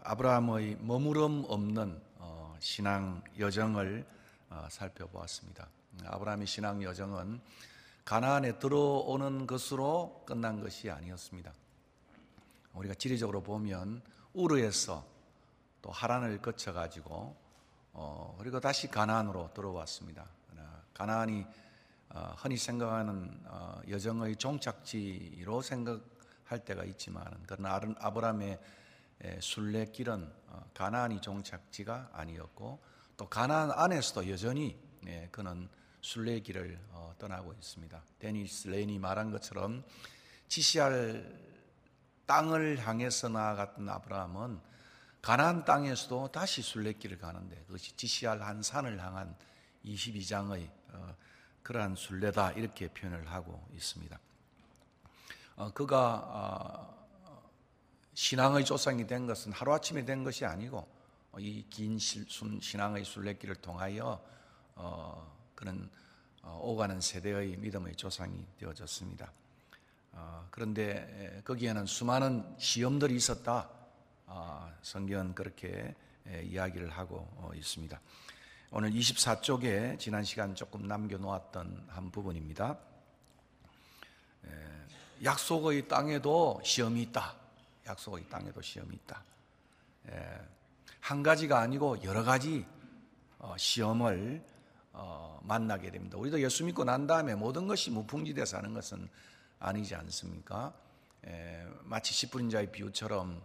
아브라함의 머무름 없는 신앙 여정을 살펴보았습니다. 아브라함의 신앙 여정은 가나안에 들어오는 것으로 끝난 것이 아니었습니다. 우리가 지리적으로 보면 우르에서 또 하란을 거쳐가지고 그리고 다시 가나안으로 들어왔습니다. 가나안이 흔히 생각하는 여정의 종착지로 생각할 때가 있지만 그러나 아브라함의 순례길은 가나안이 종착지가 아니었고 또 가나안 안에서도 여전히 그는 순례길을 떠나고 있습니다. 데니스 레인이 말한 것처럼 지시할 땅을 향해서 나아갔던 아브라함은 가나안 땅에서도 다시 순례길을 가는데 그것이 지시할 한 산을 향한 22장의 그러한 순례다 이렇게 표현을 하고 있습니다. 그가 신앙의 조상이 된 것은 하루아침에 된 것이 아니고 이 긴 신앙의 순례길을 통하여 그는 오가는 세대의 믿음의 조상이 되어졌습니다. 그런데 거기에는 수많은 시험들이 있었다. 성경은 그렇게 이야기를 하고 있습니다. 오늘 24쪽에 지난 시간 조금 남겨놓았던 한 부분입니다. 약속의 땅에도 시험이 있다. 약속의 땅에도 시험이 있다. 한 가지가 아니고 여러 가지 시험을 만나게 됩니다. 우리도 예수 믿고 난 다음에 모든 것이 무풍지대에서 하는 것은 아니지 않습니까? 마치 씨 뿌린 자의 비유처럼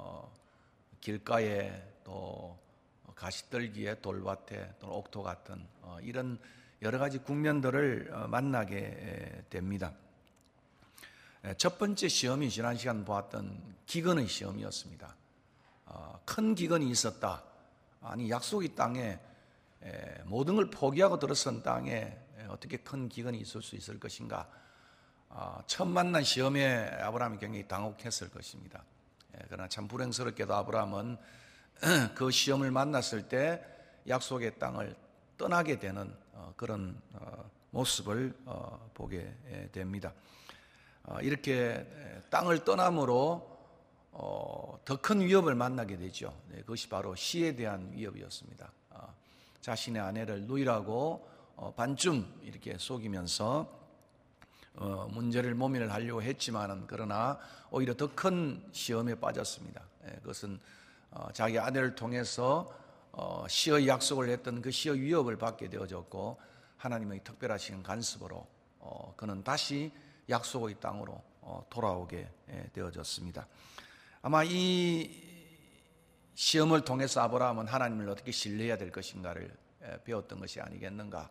길가에 또 가시떨기에 돌밭에 또 옥토 같은 이런 여러 가지 국면들을 만나게 됩니다. 첫 번째 시험이 지난 시간 보았던 기근의 시험이었습니다. 큰 기근이 있었다. 아니 약속의 땅에 모든 걸 포기하고 들어선 땅에 어떻게 큰 기근이 있을 수 있을 것인가. 처음 만난 시험에 아브라함이 굉장히 당혹했을 것입니다. 그러나 참 불행스럽게도 아브라함은 그 시험을 만났을 때 약속의 땅을 떠나게 되는 그런 모습을 보게 됩니다. 이렇게 땅을 떠남으로 더 큰 위협을 만나게 되죠. 그것이 바로 시에 대한 위협이었습니다. 자신의 아내를 누이라고 반쯤 이렇게 속이면서 문제를 모면을 하려고 했지만은 그러나 오히려 더 큰 시험에 빠졌습니다. 그것은 자기 아내를 통해서 시의 약속을 했던 그 시의 위협을 받게 되어졌고 하나님의 특별하신 간섭으로 그는 다시 약속의 땅으로 돌아오게 되어졌습니다. 아마 이 시험을 통해서 아브라함은 하나님을 어떻게 신뢰해야 될 것인가를 배웠던 것이 아니겠는가.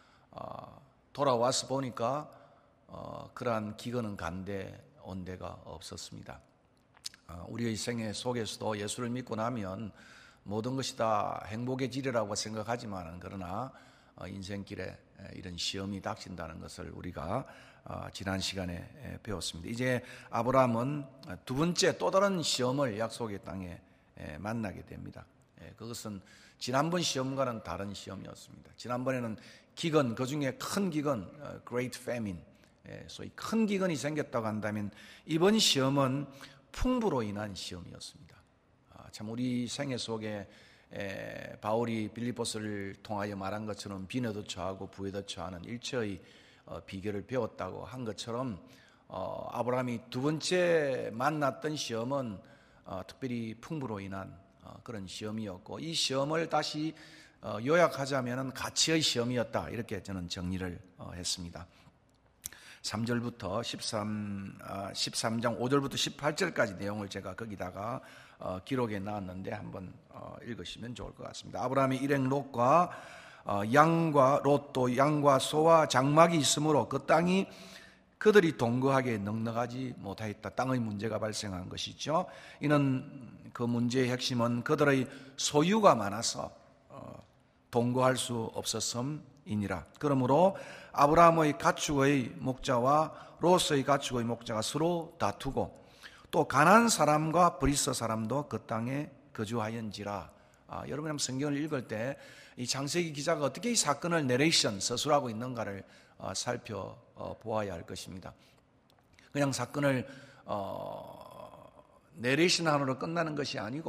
돌아와서 보니까 그러한 기근은 간데 온 데가 없었습니다. 우리의 생애 속에서도 예수를 믿고 나면 모든 것이 다 행복해지리라고 생각하지만 그러나 인생길에 이런 시험이 닥친다는 것을 우리가 지난 시간에 배웠습니다. 이제 아브라함은 두 번째 또 다른 시험을 약속의 땅에 만나게 됩니다. 그것은 지난번 시험과는 다른 시험이었습니다. 지난번에는 기근, 그 중에 큰 기근, Great Famine, 소위 큰 기근이 생겼다고 한다면 이번 시험은 풍부로 인한 시험이었습니다. 참 우리 생애 속에 바울이 빌립보서를 통하여 말한 것처럼 빈에도 처하고 부에도 처하는 일체의 비결을 배웠다고 한 것처럼 아브라함이 두 번째 만났던 시험은 특별히 풍부로 인한 그런 시험이었고 이 시험을 다시 요약하자면 가치의 시험이었다 이렇게 저는 정리를 했습니다. 3절부터 13장 5절부터 18절까지 내용을 제가 거기다가 기록해 놨는데 한번 읽으시면 좋을 것 같습니다. 아브라함이 일행 롯과 양과 롯도 양과 소와 장막이 있으므로 그 땅이 그들이 동거하기에 넉넉하지 못하였다. 땅의 문제가 발생한 것이죠. 이는 그 문제의 핵심은 그들의 소유가 많아서 동거할 수 없었음이니라. 그러므로 아브라함의 가축의 목자와 롯의 가축의 목자가 서로 다투고 또 가나안 사람과 브리스 사람도 그 땅에 거주하였는지라. 여러분 성경을 읽을 때 이 창세기 기자가 어떻게 이 사건을 서술하고 있는가를 살펴보아야 할 것입니다. 그냥 사건을 내레이션으로 끝나는 것이 아니고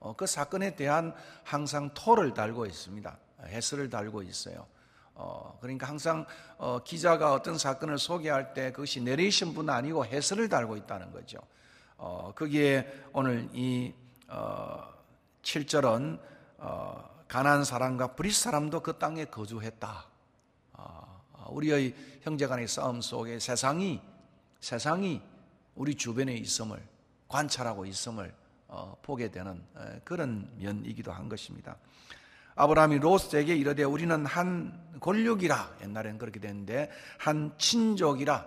그 사건에 대한 항상 토를 달고 있습니다. 해설을 달고 있어요. 그러니까 항상 기자가 어떤 사건을 소개할 때 그것이 내레이션뿐 아니고 해설을 달고 있다는 거죠. 거기에 오늘 이 7절은 가나안 사람과 브릿 사람도 그 땅에 거주했다. 우리의 형제간의 싸움 속에 세상이 우리 주변에 있음을 관찰하고 있음을 보게 되는 그런 면이기도 한 것입니다. 아브라함이 롯에게 이르되 우리는 한 권력이라, 옛날에는 그렇게 됐는데 한 친족이라,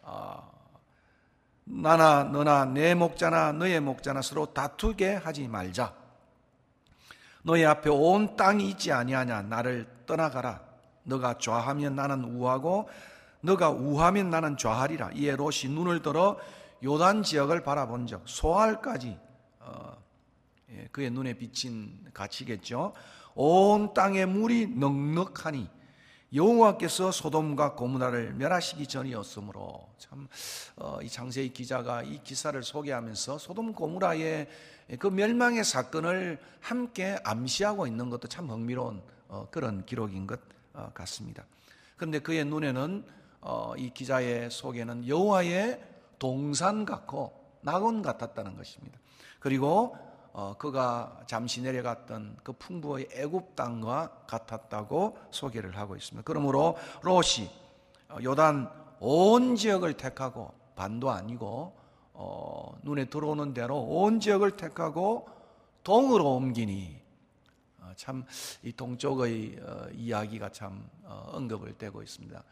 나나 너나 내 목자나 너의 목자나 서로 다투게 하지 말자. 너희 앞에 온 땅이 있지 아니하냐. 나를 떠나가라. 너가 좌하면 나는 우하고 너가 우하면 나는 좌하리라. 이에 롯이 눈을 들어 요단 지역을 바라본즉 소알까지, 그의 눈에 비친 가치겠죠. 온 땅의 물이 넉넉하니 여호와께서 소돔과 고모라를 멸하시기 전이었으므로. 참 이 장세기 기자가 이 기사를 소개하면서 소돔 고모라의 그 멸망의 사건을 함께 암시하고 있는 것도 참 흥미로운 그런 기록인 것 같습니다. 그런데 그의 눈에는 이 기자의 속에는 여호와의 동산 같고 낙원 같았다는 것입니다. 그리고 그가 잠시 내려갔던 그 풍부의 애굽 땅과 같았다고 소개를 하고 있습니다. 그러므로 롯이 요단 온 지역을 택하고, 반도 아니고 눈에 들어오는 대로 온 지역을 택하고 동으로 옮기니, 참 이 동쪽의 이야기가 참 언급을 되고 있습니다.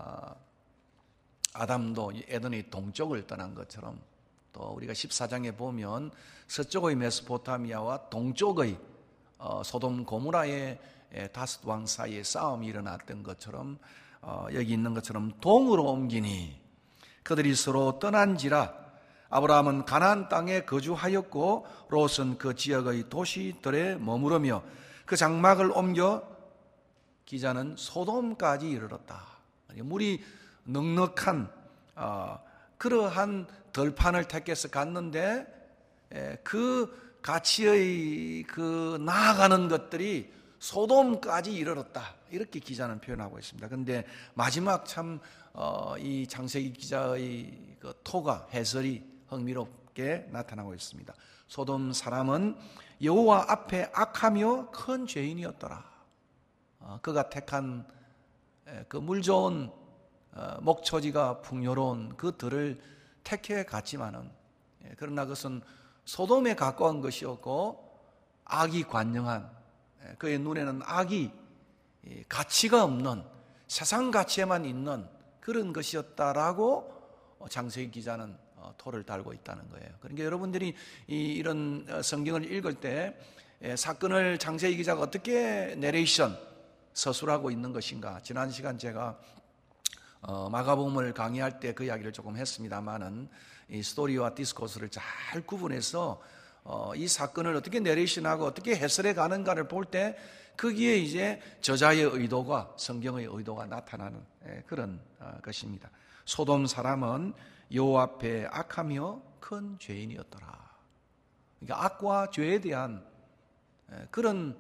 아담도 에덴의 동쪽을 떠난 것처럼 또 우리가 14장에 보면 서쪽의 메소포타미아와 동쪽의 소돔 고모라의 다섯 왕 사이에 싸움이 일어났던 것처럼 여기 있는 것처럼 동으로 옮기니 그들이 서로 떠난지라. 아브라함은 가나안 땅에 거주하였고 롯은 그 지역의 도시들에 머무르며 그 장막을 옮겨, 기자는 소돔까지 이르렀다. 물이 넉넉한 그러한 들판을 택해서 갔는데 그 가치의 그 나아가는 것들이 소돔까지 이르렀다. 이렇게 기자는 표현하고 있습니다. 그런데 마지막 참 이 장세기 기자의 그 토가, 해설이 흥미롭게 나타나고 있습니다. 소돔 사람은 여호와 앞에 악하며 큰 죄인이었더라. 그가 택한 그 물 좋은 목초지가 풍요로운 그 들을 택해 갔지만은, 그러나 그것은 소돔에 가까운 것이었고 악이 관영한, 그의 눈에는 악이 가치가 없는, 세상 가치에만 있는 그런 것이었다라고 장세기 기자는 토를 달고 있다는 거예요. 그러니까 여러분들이 이런 성경을 읽을 때 사건을 장세기 기자가 어떻게 내레이션, 서술하고 있는 것인가. 지난 시간 제가 마가복음을 강의할 때 그 이야기를 조금 했습니다만은 이 스토리와 디스코스를 잘 구분해서 이 사건을 어떻게 내레이션하고 어떻게 해설해 가는가를 볼 때 거기에 이제 저자의 의도가, 성경의 의도가 나타나는 그런 것입니다. 소돔 사람은 여호와 앞에 악하며 큰 죄인이었더라. 그러니까 악과 죄에 대한 그런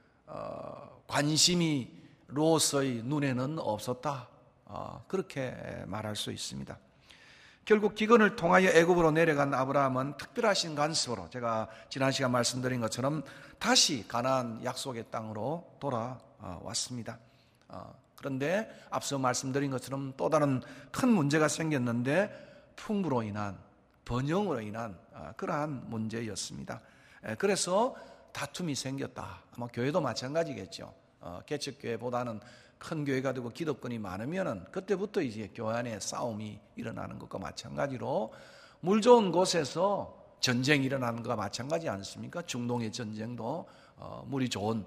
관심이 롯의 눈에는 없었다. 그렇게 말할 수 있습니다. 결국 기근을 통하여 애굽으로 내려간 아브라함은 특별하신 간섭으로, 제가 지난 시간 말씀드린 것처럼 다시 가나안 약속의 땅으로 돌아왔습니다. 그런데 앞서 말씀드린 것처럼 또 다른 큰 문제가 생겼는데 풍부로 인한, 번영으로 인한 그러한 문제였습니다. 그래서 다툼이 생겼다. 아마 교회도 마찬가지겠죠. 개척교회보다는 큰 교회가 되고 기득권이 많으면은 그때부터 이제 교회 안에 싸움이 일어나는 것과 마찬가지로 물 좋은 곳에서 전쟁이 일어나는 것과 마찬가지 않습니까? 중동의 전쟁도 물이 좋은,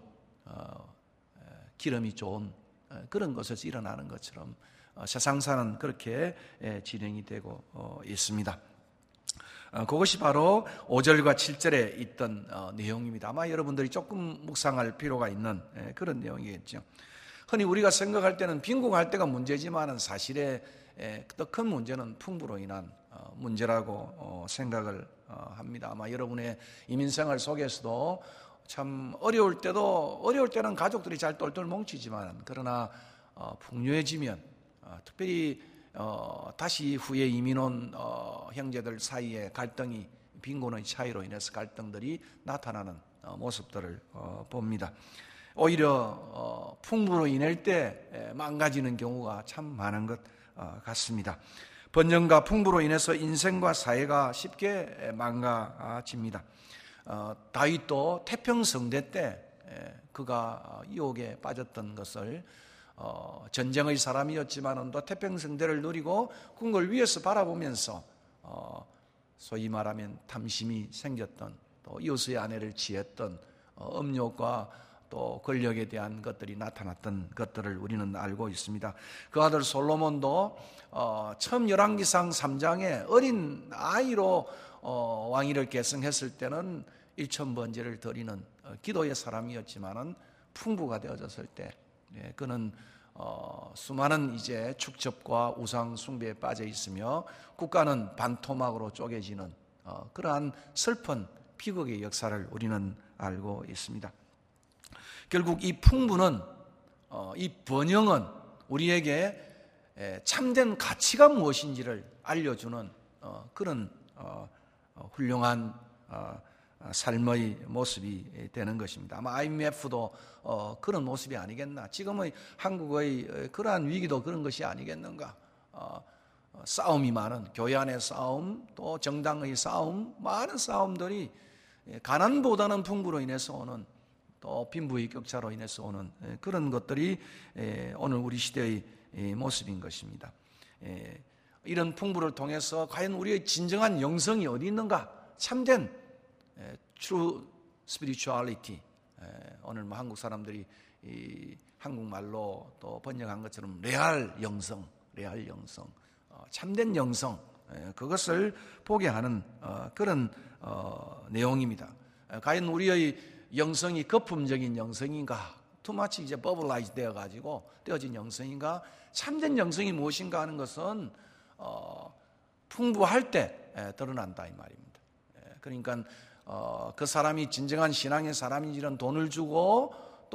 기름이 좋은 그런 곳에서 일어나는 것처럼 세상사는 그렇게 진행이 되고 있습니다. 그것이 바로 5절과 7절에 있던 내용입니다. 아마 여러분들이 조금 묵상할 필요가 있는 그런 내용이겠죠. 흔히 우리가 생각할 때는 빈궁할 때가 문제지만은 사실에 더 큰 문제는 풍부로 인한 문제라고 생각을 합니다. 아마 여러분의 이민생활 속에서도 참 어려울 때는 가족들이 잘 똘똘 뭉치지만, 그러나 풍요해지면, 특별히 다시 후에 이민 온 형제들 사이에 갈등이, 빈곤의 차이로 인해서 갈등들이 나타나는 모습들을 봅니다. 오히려 풍부로 인할 때 망가지는 경우가 참 많은 것 같습니다. 번영과 풍부로 인해서 인생과 사회가 쉽게 망가집니다. 다윗도 태평성대 때 그가 유혹에 빠졌던 것을, 전쟁의 사람이었지만 또 태평성대를 누리고 궁궐 위에서 바라보면서 소위 말하면 탐심이 생겼던, 또 이웃의 아내를 취했던 음욕과 또 권력에 대한 것들이 나타났던 것들을 우리는 알고 있습니다. 그 아들 솔로몬도 처음 열왕기상 3장에 어린 아이로 왕위를 계승했을 때는 1000번제를 드리는 기도의 사람이었지만은 풍부가 되어졌을 때 그는 수많은 이제 축첩과 우상 숭배에 빠져 있으며 국가는 반토막으로 쪼개지는 그러한 슬픈 비극의 역사를 우리는 알고 있습니다. 결국 이 풍부는, 이 번영은 우리에게 참된 가치가 무엇인지를 알려주는 그런 훌륭한 삶의 모습이 되는 것입니다. 아마 IMF도 그런 모습이 아니겠나. 지금의 한국의 그러한 위기도 그런 것이 아니겠는가. 싸움이 많은, 교회 안의 싸움, 또 정당의 싸움, 많은 싸움들이 가난보다는 풍부로 인해서 오는, 또 빈부의 격차로 인해서 오는 그런 것들이 오늘 우리 시대의 모습인 것입니다. 이런 풍부를 통해서 과연 우리의 진정한 영성이 어디 있는가? 참된 true spirituality, 오늘 뭐 한국 사람들이 한국말로 또 번역한 것처럼 레알 영성, 참된 영성, 그것을 보게 하는 그런 내용입니다. 과연 우리의 영성이 거품적인 영성인가, 투마치 이제 버블라이즈 되어가지고 되어진 영성인가, 참된 영성이 무엇인가 하는 것은 풍부할 때 드러난다 이 말입니다. 그러니까 그 사람이 진정한 신앙의 사람인지는 돈을 주고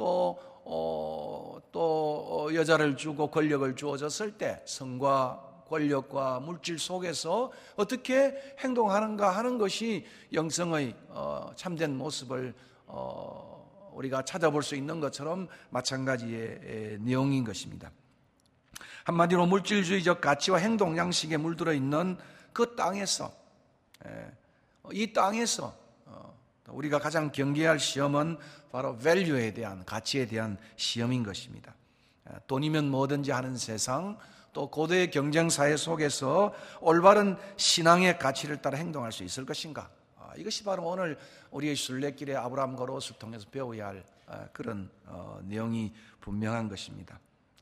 또 여자를 주고 권력을 주어졌을 때 성과 권력과 물질 속에서 어떻게 행동하는가 하는 것이 영성의 참된 모습을 우리가 찾아볼 수 있는 것처럼 마찬가지의 내용인 것입니다. 한마디로 물질주의적 가치와 행동 양식에 물들어 있는 그 땅에서, 이 땅에서 우리가 가장 경계할 시험은 바로 value에 대한, 가치에 대한 시험인 것입니다. 돈이면 뭐든지 하는 세상, 또 고대의 경쟁사회 속에서 올바른 신앙의 가치를 따라 행동할 수 있을 것인가? 이것이 바로 오늘 우리의 순례길의 아브라함 걸어옷을 통해서 배워야 할 그런 내용이 분명한 것입니다.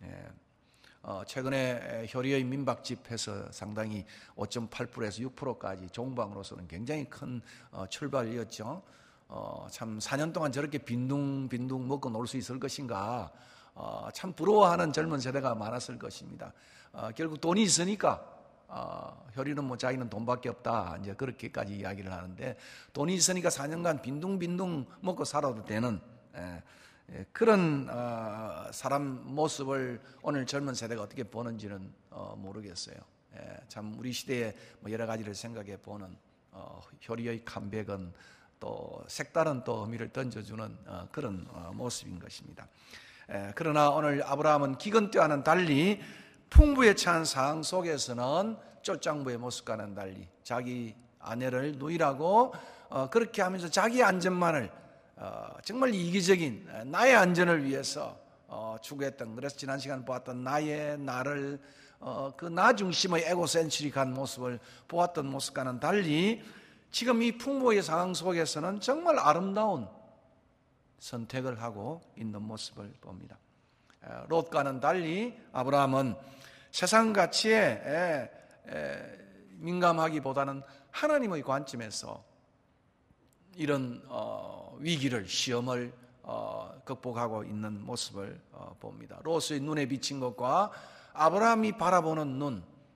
최근에 효리의 민박집에서 상당히 5.8%에서 6%까지 종방으로서는 굉장히 큰 출발이었죠. 참 4년 동안 저렇게 빈둥빈둥 먹고 놀 수 있을 것인가, 참 부러워하는 젊은 세대가 많았을 것입니다. 결국 돈이 있으니까 효리는 뭐 자기는 돈밖에 없다 이제 그렇게까지 이야기를 하는데, 돈이 있으니까 4년간 빈둥빈둥 먹고 살아도 되는 그런 사람 모습을 오늘 젊은 세대가 어떻게 보는지는 모르겠어요. 참 우리 시대에 뭐 여러 가지를 생각해 보는 효리의 컴백은 또 색다른 또 의미를 던져주는 그런 모습인 것입니다. 그러나 오늘 아브라함은 기근 때와는 달리 풍부에 처한 상황 속에서는 쫄장부의 모습과는 달리 자기 아내를 누이라고 그렇게 하면서 자기 안전만을 정말 이기적인 나의 안전을 위해서 추구했던, 그래서 지난 시간 보았던 나를 그 나 중심의 에고센트릭한 모습을 보았던 모습과는 달리 지금 이 풍부의 상황 속에서는 정말 아름다운 선택을 하고 있는 모습을 봅니다. 롯과는 달리 아브라함은 세상 가치에 민감하기보다는 하나님의 관점에서 이런 위기를, 시험을 극복하고 있는 모습을 봅니다. 롯의 눈에 비친 것과 아브라함이 바라보는 눈,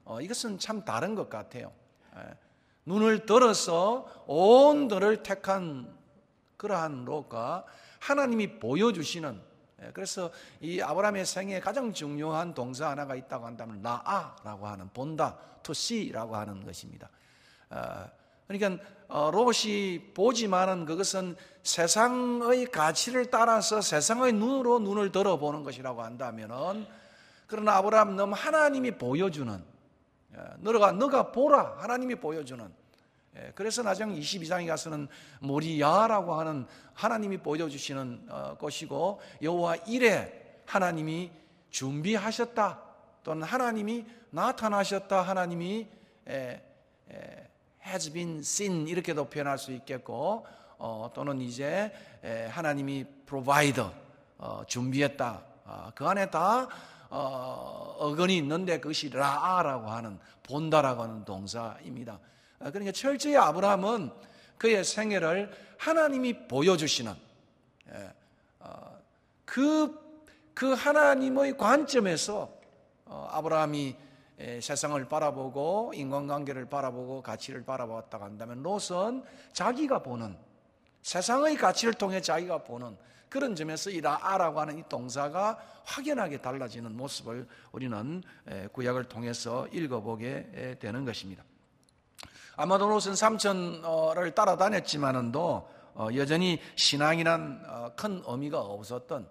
이것은 참 다른 것 같아요. 눈을 들어서 온 들을 택한 그러한 롯과 하나님이 보여주시는, 그래서 이 아브라함의 생애에 가장 중요한 동사 하나가 있다고 한다면 라아라고 하는, 본다, to see라고 하는 것입니다. 그러니까 롯이 보지만은 그것은 세상의 가치를 따라서 세상의 눈으로 눈을 들어보는 것이라고 한다면은, 그러나 아브라함 너무 하나님이 보여주는, 너가 보라, 하나님이 보여주는. 그래서 나중 22장에 가서는 모리야라고 하는 하나님이 보여주시는 곳이고, 여호와 이레, 하나님이 준비하셨다, 또는 하나님이 나타나셨다, 하나님이 has been seen 이렇게도 표현할 수 있겠고, 또는 이제 하나님이 provider, 준비했다, 그 안에 다 어근이 있는데 그것이 라아라고 하는, 본다라고 하는 동사입니다. 그러니까 철저히 아브라함은 그의 생애를 하나님이 보여주시는, 그 하나님의 관점에서 아브라함이 세상을 바라보고 인간관계를 바라보고 가치를 바라보았다고 한다면, 롯은 자기가 보는, 세상의 가치를 통해 자기가 보는 그런 점에서 이 라아라고 하는 이 동사가 확연하게 달라지는 모습을 우리는 구약을 통해서 읽어보게 되는 것입니다. 아마도 롯은 삼촌을 따라다녔지만은도 여전히 신앙이란 큰 의미가 없었던,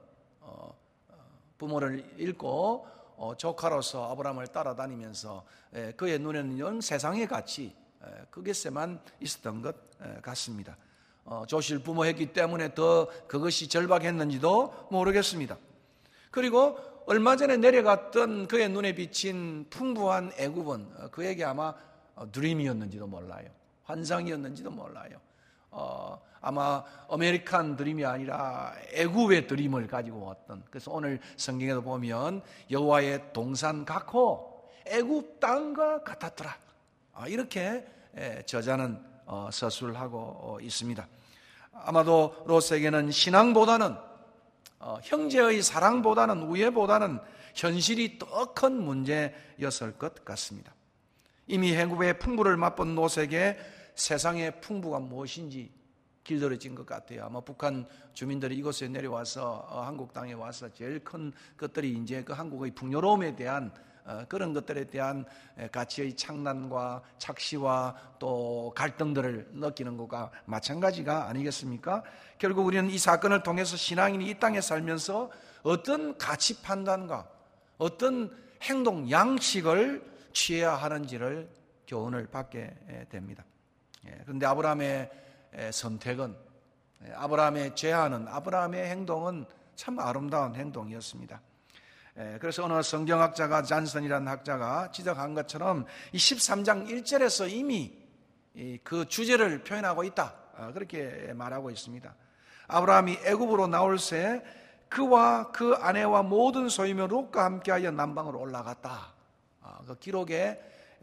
부모를 잃고 조카로서 아브라함을 따라다니면서 그의 눈에는 세상의 가치, 그것에만 있었던 것 같습니다. 조실 부모했기 때문에 더 그것이 절박했는지도 모르겠습니다. 그리고 얼마 전에 내려갔던 그의 눈에 비친 풍부한 애굽은 그에게 아마 드림이었는지도 몰라요. 환상이었는지도 몰라요. 아마 아메리칸 드림이 아니라 애굽의 드림을 가지고 왔던, 그래서 오늘 성경에도 보면 여호와의 동산 같고 애굽 땅과 같았더라, 이렇게 저자는 서술하고 있습니다. 아마도 롯에게는 신앙보다는, 형제의 사랑보다는, 우애보다는 현실이 더 큰 문제였을 것 같습니다. 이미 애굽의 풍부를 맛본 롯에게 세상의 풍부가 무엇인지 길들여진 것 같아요. 아마 북한 주민들이 이곳에 내려와서 한국 땅에 와서 제일 큰 것들이 이제 그 한국의 풍요로움에 대한 그런 것들에 대한 가치의 창난과 착시와 또 갈등들을 느끼는 것과 마찬가지가 아니겠습니까? 결국 우리는 이 사건을 통해서 신앙인이 이 땅에 살면서 어떤 가치 판단과 어떤 행동 양식을 취해야 하는지를 교훈을 받게 됩니다. 그런데 아브라함의 선택은, 아브라함의 제안은, 아브라함의 행동은 참 아름다운 행동이었습니다. 그래서 어느 성경학자가, 잔슨이라는 학자가 지적한 것처럼 이 13장 1절에서 이미 그 주제를 표현하고 있다, 그렇게 말하고 있습니다. 아브라함이 애굽으로 나올 새 그와 그 아내와 모든 소유며 롯과 함께하여 남방으로 올라갔다. 그 기록에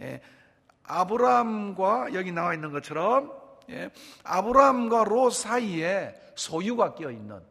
아브라함과, 여기 나와 있는 것처럼 아브라함과 롯 사이에 소유가 끼어 있는,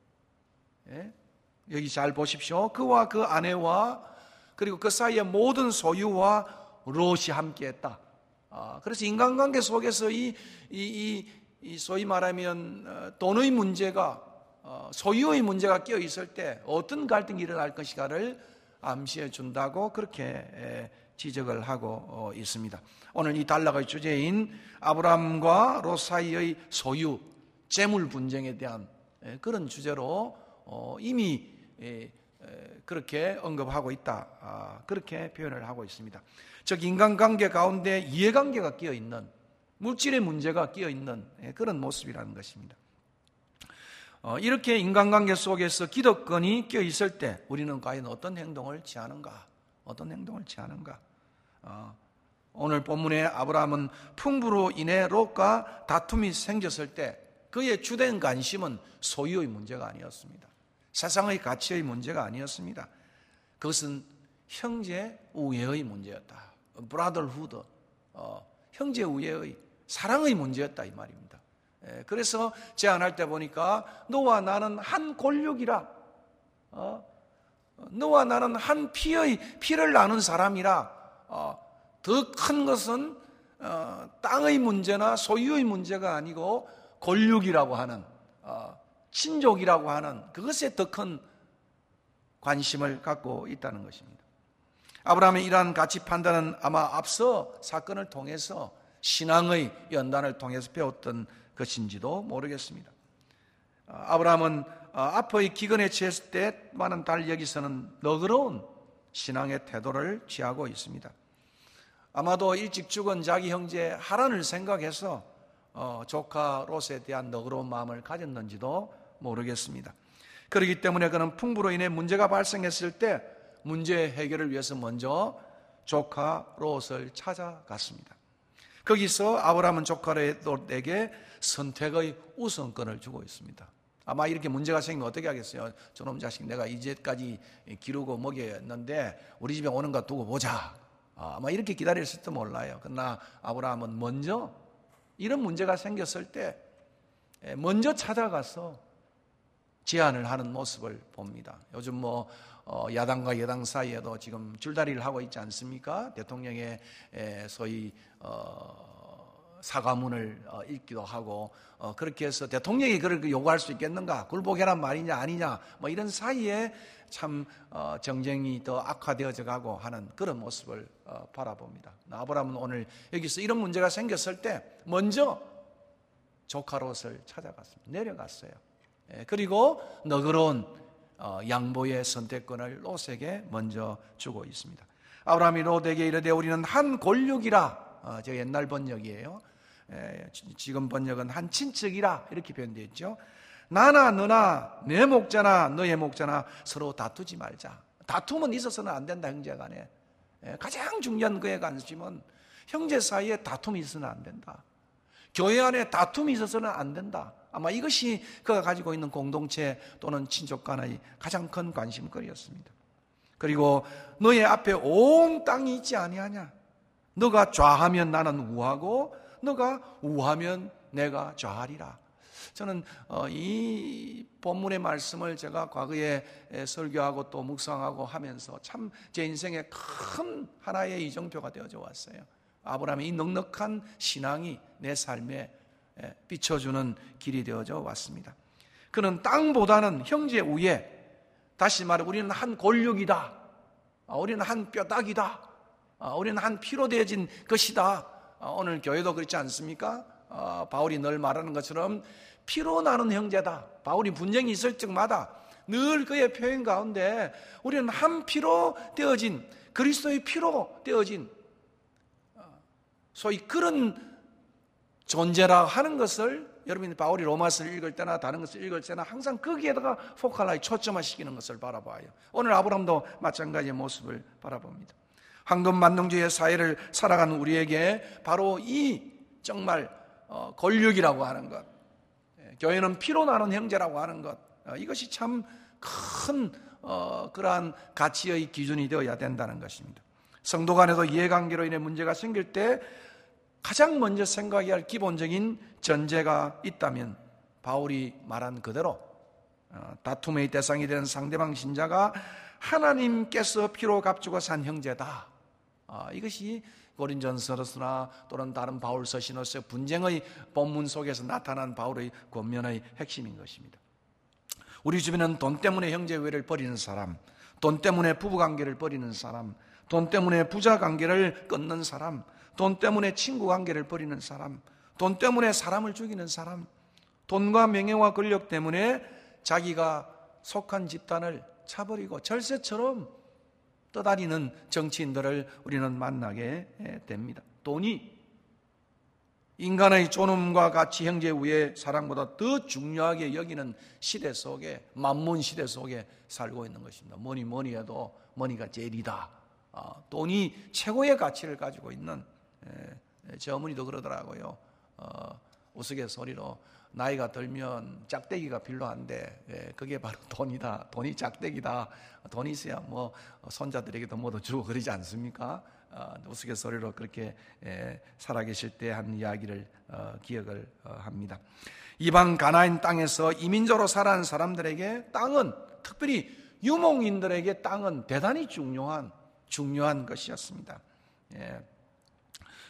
여기 잘 보십시오. 그와 그 아내와 그리고 그 사이에 모든 소유와 롯이 함께했다. 그래서 인간관계 속에서 이 소위 말하면 돈의 문제가, 소유의 문제가 끼어 있을 때 어떤 갈등이 일어날 것인가를 암시해 준다고 그렇게 지적을 하고 있습니다. 오늘 이 단락의 주제인 아브라함과 롯 사이의 소유, 재물 분쟁에 대한 그런 주제로 이미 그렇게 언급하고 있다, 그렇게 표현을 하고 있습니다. 즉 인간관계 가운데 이해관계가 끼어있는, 물질의 문제가 끼어있는 그런 모습이라는 것입니다. 이렇게 인간관계 속에서 기득권이 끼어있을 때 우리는 과연 어떤 행동을 취하는가? 어떤 행동을 취하는가? 오늘 본문의 아브라함은 풍부로 인해 롯과 다툼이 생겼을 때 그의 주된 관심은 소유의 문제가 아니었습니다. 세상의 가치의 문제가 아니었습니다. 그것은 형제 우애의 문제였다. 브라더후드, 형제 우애의 사랑의 문제였다, 이 말입니다. 그래서 제안할 때 보니까 너와 나는 한 골육이라, 너와 나는 한 피를 나눈 사람이라, 더 큰 것은 땅의 문제나 소유의 문제가 아니고 권력이라고 하는, 친족이라고 하는 그것에 더 큰 관심을 갖고 있다는 것입니다. 아브라함의 이러한 가치 판단은 아마 앞서 사건을 통해서 신앙의 연단을 통해서 배웠던 것인지도 모르겠습니다. 아브라함은 앞의 기근에 처했을 때와는 달리 여기서는 너그러운 신앙의 태도를 취하고 있습니다. 아마도 일찍 죽은 자기 형제 하란을 생각해서 조카 롯에 대한 너그러운 마음을 가졌는지도 모르겠습니다. 그렇기 때문에 그는 풍부로 인해 문제가 발생했을 때 문제 해결을 위해서 먼저 조카 롯을 찾아갔습니다. 거기서 아브라함은 조카 롯에게 선택의 우선권을 주고 있습니다. 아마 이렇게 문제가 생기면 어떻게 하겠어요? 저놈 자식 내가 이제까지 기르고 먹였는데 우리 집에 오는 거 두고 보자. 아마 이렇게 기다렸을지도 몰라요. 그러나 아브라함은 먼저 이런 문제가 생겼을 때 먼저 찾아가서 제안을 하는 모습을 봅니다. 요즘 야당과 여당 사이에도 지금 줄다리를 하고 있지 않습니까? 대통령의 소위 사과문을 읽기도 하고 그렇게 해서 대통령이 그렇게 요구할 수 있겠는가? 굴복해란 말이냐 아니냐? 이런 사이에 참 정쟁이 더 악화되어져 가고 하는 그런 모습을 바라봅니다. 아브라함은 오늘 여기서 이런 문제가 생겼을 때 먼저 조카 롯을 찾아갔습니다. 내려갔어요. 그리고 너그러운 양보의 선택권을 롯에게 먼저 주고 있습니다. 아브라함이 롯에게 이르되 우리는 한 골육이라, 저 옛날 번역이에요. 지금 번역은 한 친척이라 이렇게 표현되어 있죠. 나나 너나 내 목자나 너의 목자나 서로 다투지 말자. 다툼은 있어서는 안 된다. 형제 간에 가장 중요한 그의 관심은 형제 사이에 다툼이 있어서는 안 된다. 교회 안에 다툼이 있어서는 안 된다. 아마 이것이 그가 가지고 있는 공동체 또는 친족 간의 가장 큰 관심거리였습니다. 그리고 너의 앞에 온 땅이 있지 아니하냐. 너가 좌하면 나는 우하고 너가 우하면 내가 좌하리라. 저는 이 본문의 말씀을 제가 과거에 설교하고 또 묵상하고 하면서 참 제 인생의 큰 하나의 이정표가 되어져 왔어요. 아브라함의 이 넉넉한 신앙이 내 삶에 비춰주는 길이 되어져 왔습니다. 그는 땅보다는 형제 위에, 다시 말해 우리는 한 골육이다, 우리는 한 뼈다귀다, 우리는 한 피로 되어진 것이다. 오늘 교회도 그렇지 않습니까? 바울이 늘 말하는 것처럼 피로 나는 형제다. 바울이 분쟁이 있을 적마다 늘 그의 표현 가운데 우리는 한 피로 되어진, 그리스도의 피로 되어진 소위 그런 존재라 하는 것을, 여러분이 바울이 로마서를 읽을 때나 다른 것을 읽을 때나 항상 거기에다가 포칼라이 초점화시키는 것을 바라봐요. 오늘 아브라함도 마찬가지의 모습을 바라봅니다. 황금 만능주의 사회를 살아가는 우리에게 바로 이 정말 권력이라고 하는 것, 교회는 피로 나는 형제라고 하는 것, 이것이 참 큰 그러한 가치의 기준이 되어야 된다는 것입니다. 성도 간에도 이해관계로 인해 문제가 생길 때 가장 먼저 생각해야 할 기본적인 전제가 있다면 바울이 말한 그대로 다툼의 대상이 되는 상대방 신자가 하나님께서 피로 값주고 산 형제다. 이것이 고린전서서나 또는 다른 바울 서신으로서 분쟁의 본문 속에서 나타난 바울의 권면의 핵심인 것입니다. 우리 주변은 돈 때문에 형제회를 버리는 사람, 돈 때문에 부부관계를 버리는 사람, 돈 때문에 부자관계를 끊는 사람, 돈 때문에 친구관계를 버리는 사람, 돈 때문에 사람을 죽이는 사람, 돈과 명예와 권력 때문에 자기가 속한 집단을 차버리고 절세처럼 떠다니는 정치인들을 우리는 만나게 됩니다. 돈이 인간의 존엄과 가치, 형제 위에 사랑보다 더 중요하게 여기는 시대 속에, 만문 시대 속에 살고 있는 것입니다. 뭐니 해도 머니가 제일이다. 돈이 최고의 가치를 가지고 있는, 제 어머니도 그러더라고요. 우스갯소리로 나이가 들면 짝대기가 필요한데 그게 바로 돈이다. 돈이 짝대기다. 돈이 있어야 손자들에게도 뭐도 주고 그러지 않습니까? 우스갯소리로 그렇게 살아계실 때 한 이야기를 기억을 합니다. 이방 가나안 땅에서 이민자로 살아가는 사람들에게 땅은, 특별히 유목민들에게 땅은 대단히 중요한 것이었습니다.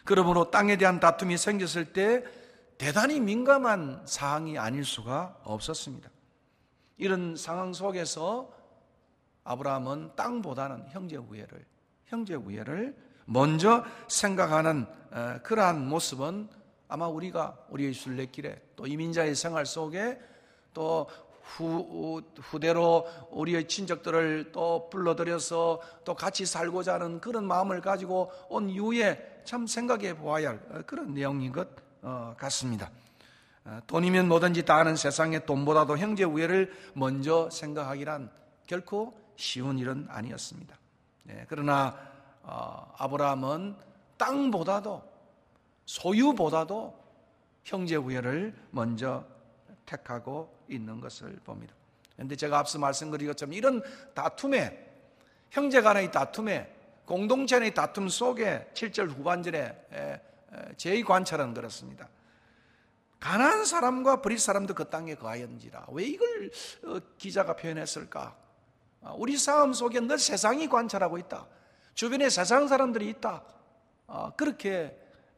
그러므로 땅에 대한 다툼이 생겼을 때 대단히 민감한 사항이 아닐 수가 없었습니다. 이런 상황 속에서 아브라함은 땅보다는 형제 우애를 먼저 생각하는 그러한 모습은 아마 우리가 우리의 순례길에 또 이민자의 생활 속에 또 후대로 우리의 친척들을 또 불러들여서 또 같이 살고자 하는 그런 마음을 가지고 온 이후에 참 생각해 보아야 할 그런 내용인 것 같습니다. 돈이면 뭐든지 다 하는 세상에 돈보다도 형제 우애를 먼저 생각하기란 결코 쉬운 일은 아니었습니다. 그러나 아브라함은 땅보다도 소유보다도 형제 우애를 먼저 택하고 있는 것을 봅니다. 그런데 제가 앞서 말씀드린 것처럼 이런 다툼에, 형제 간의 다툼에, 공동체 의 다툼 속에 7절 후반절에 제 관찰은 그렇습니다. 가나안 사람과 브릿 사람도 그 땅에 거하였는지라. 왜 이걸 기자가 표현했을까? 우리 싸움 속에 늘 세상이 관찰하고 있다. 주변에 세상 사람들이 있다. 그렇게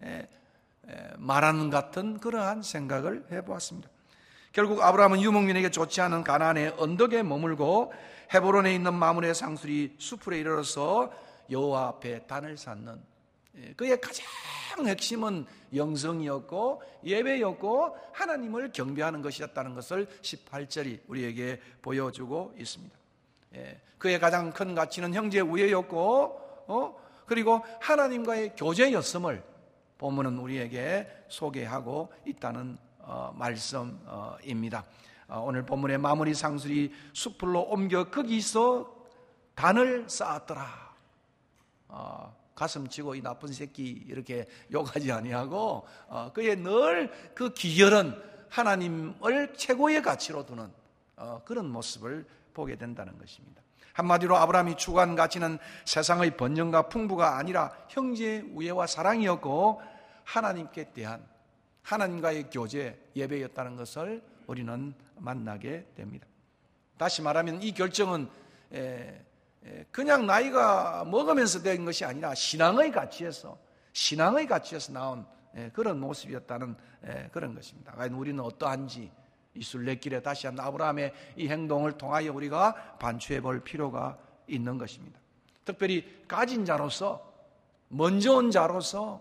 말하는 같은 그러한 생각을 해보았습니다. 결국 아브라함은 유목민에게 좋지 않은 가나안의 언덕에 머물고 헤브론에 있는 마므레 상수리 수풀에 이르러서 여호와 앞에 단을 쌓는, 그의 가장 핵심은 영성이었고 예배였고 하나님을 경배하는 것이었다는 것을 18절이 우리에게 보여주고 있습니다. 그의 가장 큰 가치는 형제 우애였고 그리고 하나님과의 교제였음을 본문은 우리에게 소개하고 있다는 말씀입니다. 오늘 본문의 마무리 상술이 숲으로 옮겨 거기서 단을 쌓았더라. 가슴 치고 이 나쁜 새끼 이렇게 욕하지 아니하고 그의 늘 그 기결은 하나님을 최고의 가치로 두는 그런 모습을 보게 된다는 것입니다. 한마디로 아브라함이 추구한 가치는 세상의 번영과 풍부가 아니라 형제 우애와 사랑이었고 하나님께 대한 하나님과의 교제, 예배였다는 것을 우리는 만나게 됩니다. 다시 말하면 이 결정은 그냥 나이가 먹으면서 된 것이 아니라 신앙의 가치에서 나온 그런 모습이었다는 그런 것입니다. 과연 우리는 어떠한지 이 순례길에 다시 한번 아브라함의 이 행동을 통하여 우리가 반추해 볼 필요가 있는 것입니다. 특별히 가진 자로서, 먼저 온 자로서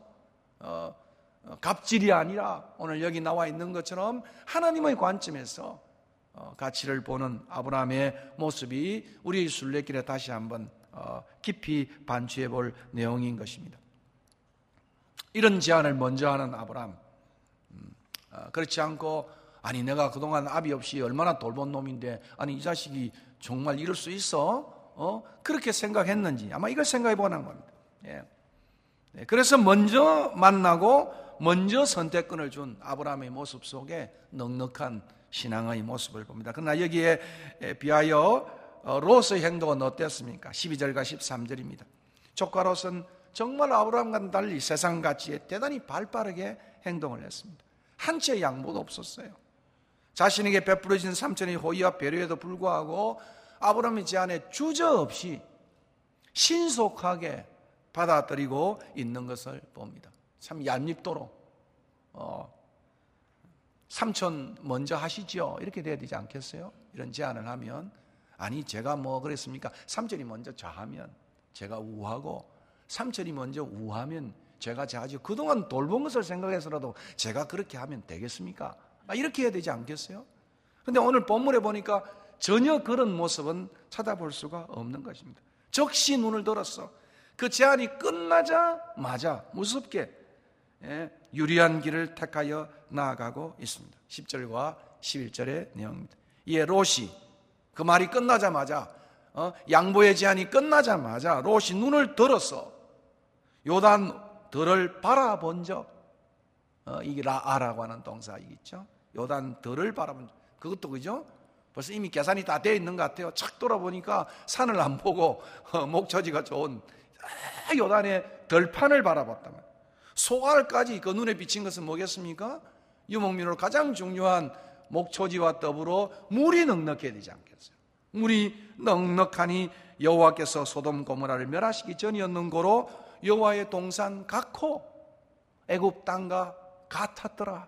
갑질이 아니라 오늘 여기 나와 있는 것처럼 하나님의 관점에서 가치를 보는 아브라함의 모습이 우리의 순례길에 다시 한번 깊이 반추해 볼 내용인 것입니다. 이런 제안을 먼저 하는 아브라함, 그렇지 않고 아니 내가 그동안 아비 없이 얼마나 돌본 놈인데 아니 이 자식이 정말 이럴 수 있어? 그렇게 생각했는지 아마 이걸 생각해 보는 겁니다. 그래서 먼저 만나고 먼저 선택권을 준 아브라함의 모습 속에 넉넉한 신앙의 모습을 봅니다. 그러나 여기에 비하여 롯의 행동은 어땠습니까? 12절과 13절입니다. 조카 롯은 정말 아브라함과는 달리 세상 가치에 대단히 발빠르게 행동을 했습니다. 한 채의 양보도 없었어요. 자신에게 베풀어진 삼촌의 호의와 배려에도 불구하고 아브라함의 제안에 주저없이 신속하게 받아들이고 있는 것을 봅니다. 참 얄밉도록 삼촌 먼저 하시죠 이렇게 돼야 되지 않겠어요? 이런 제안을 하면 아니 제가 뭐 그랬습니까? 삼촌이 먼저 좌하면 제가 우하고 삼촌이 먼저 우하면 제가 좌하죠. 그동안 돌본 것을 생각해서라도 제가 그렇게 하면 되겠습니까? 이렇게 해야 되지 않겠어요? 그런데 오늘 본문에 보니까 전혀 그런 모습은 찾아볼 수가 없는 것입니다. 즉시 눈을 들었어. 그 제안이 끝나자마자 무섭게 유리한 길을 택하여 나아가고 있습니다. 10절과 11절의 내용입니다. 이에 롯이 그 말이 끝나자마자 양보의 제안이 끝나자마자 롯이 눈을 들어서 요단 들을 바라본 적, 이게 라아라고 하는 동사이겠죠. 요단 들을 바라본 적, 그것도 그죠? 벌써 이미 계산이 다 되어 있는 것 같아요. 착 돌아보니까 산을 안 보고 목초지가 좋은 요단의 들판을 바라봤다면 소알까지 그 눈에 비친 것은 뭐겠습니까? 유목민으로 가장 중요한 목초지와 더불어 물이 넉넉해야 되지 않겠어요? 물이 넉넉하니 여호와께서 소돔 고모라를 멸하시기 전이었는 고로 여호와의 동산 각호, 애굽 땅과 같았더라.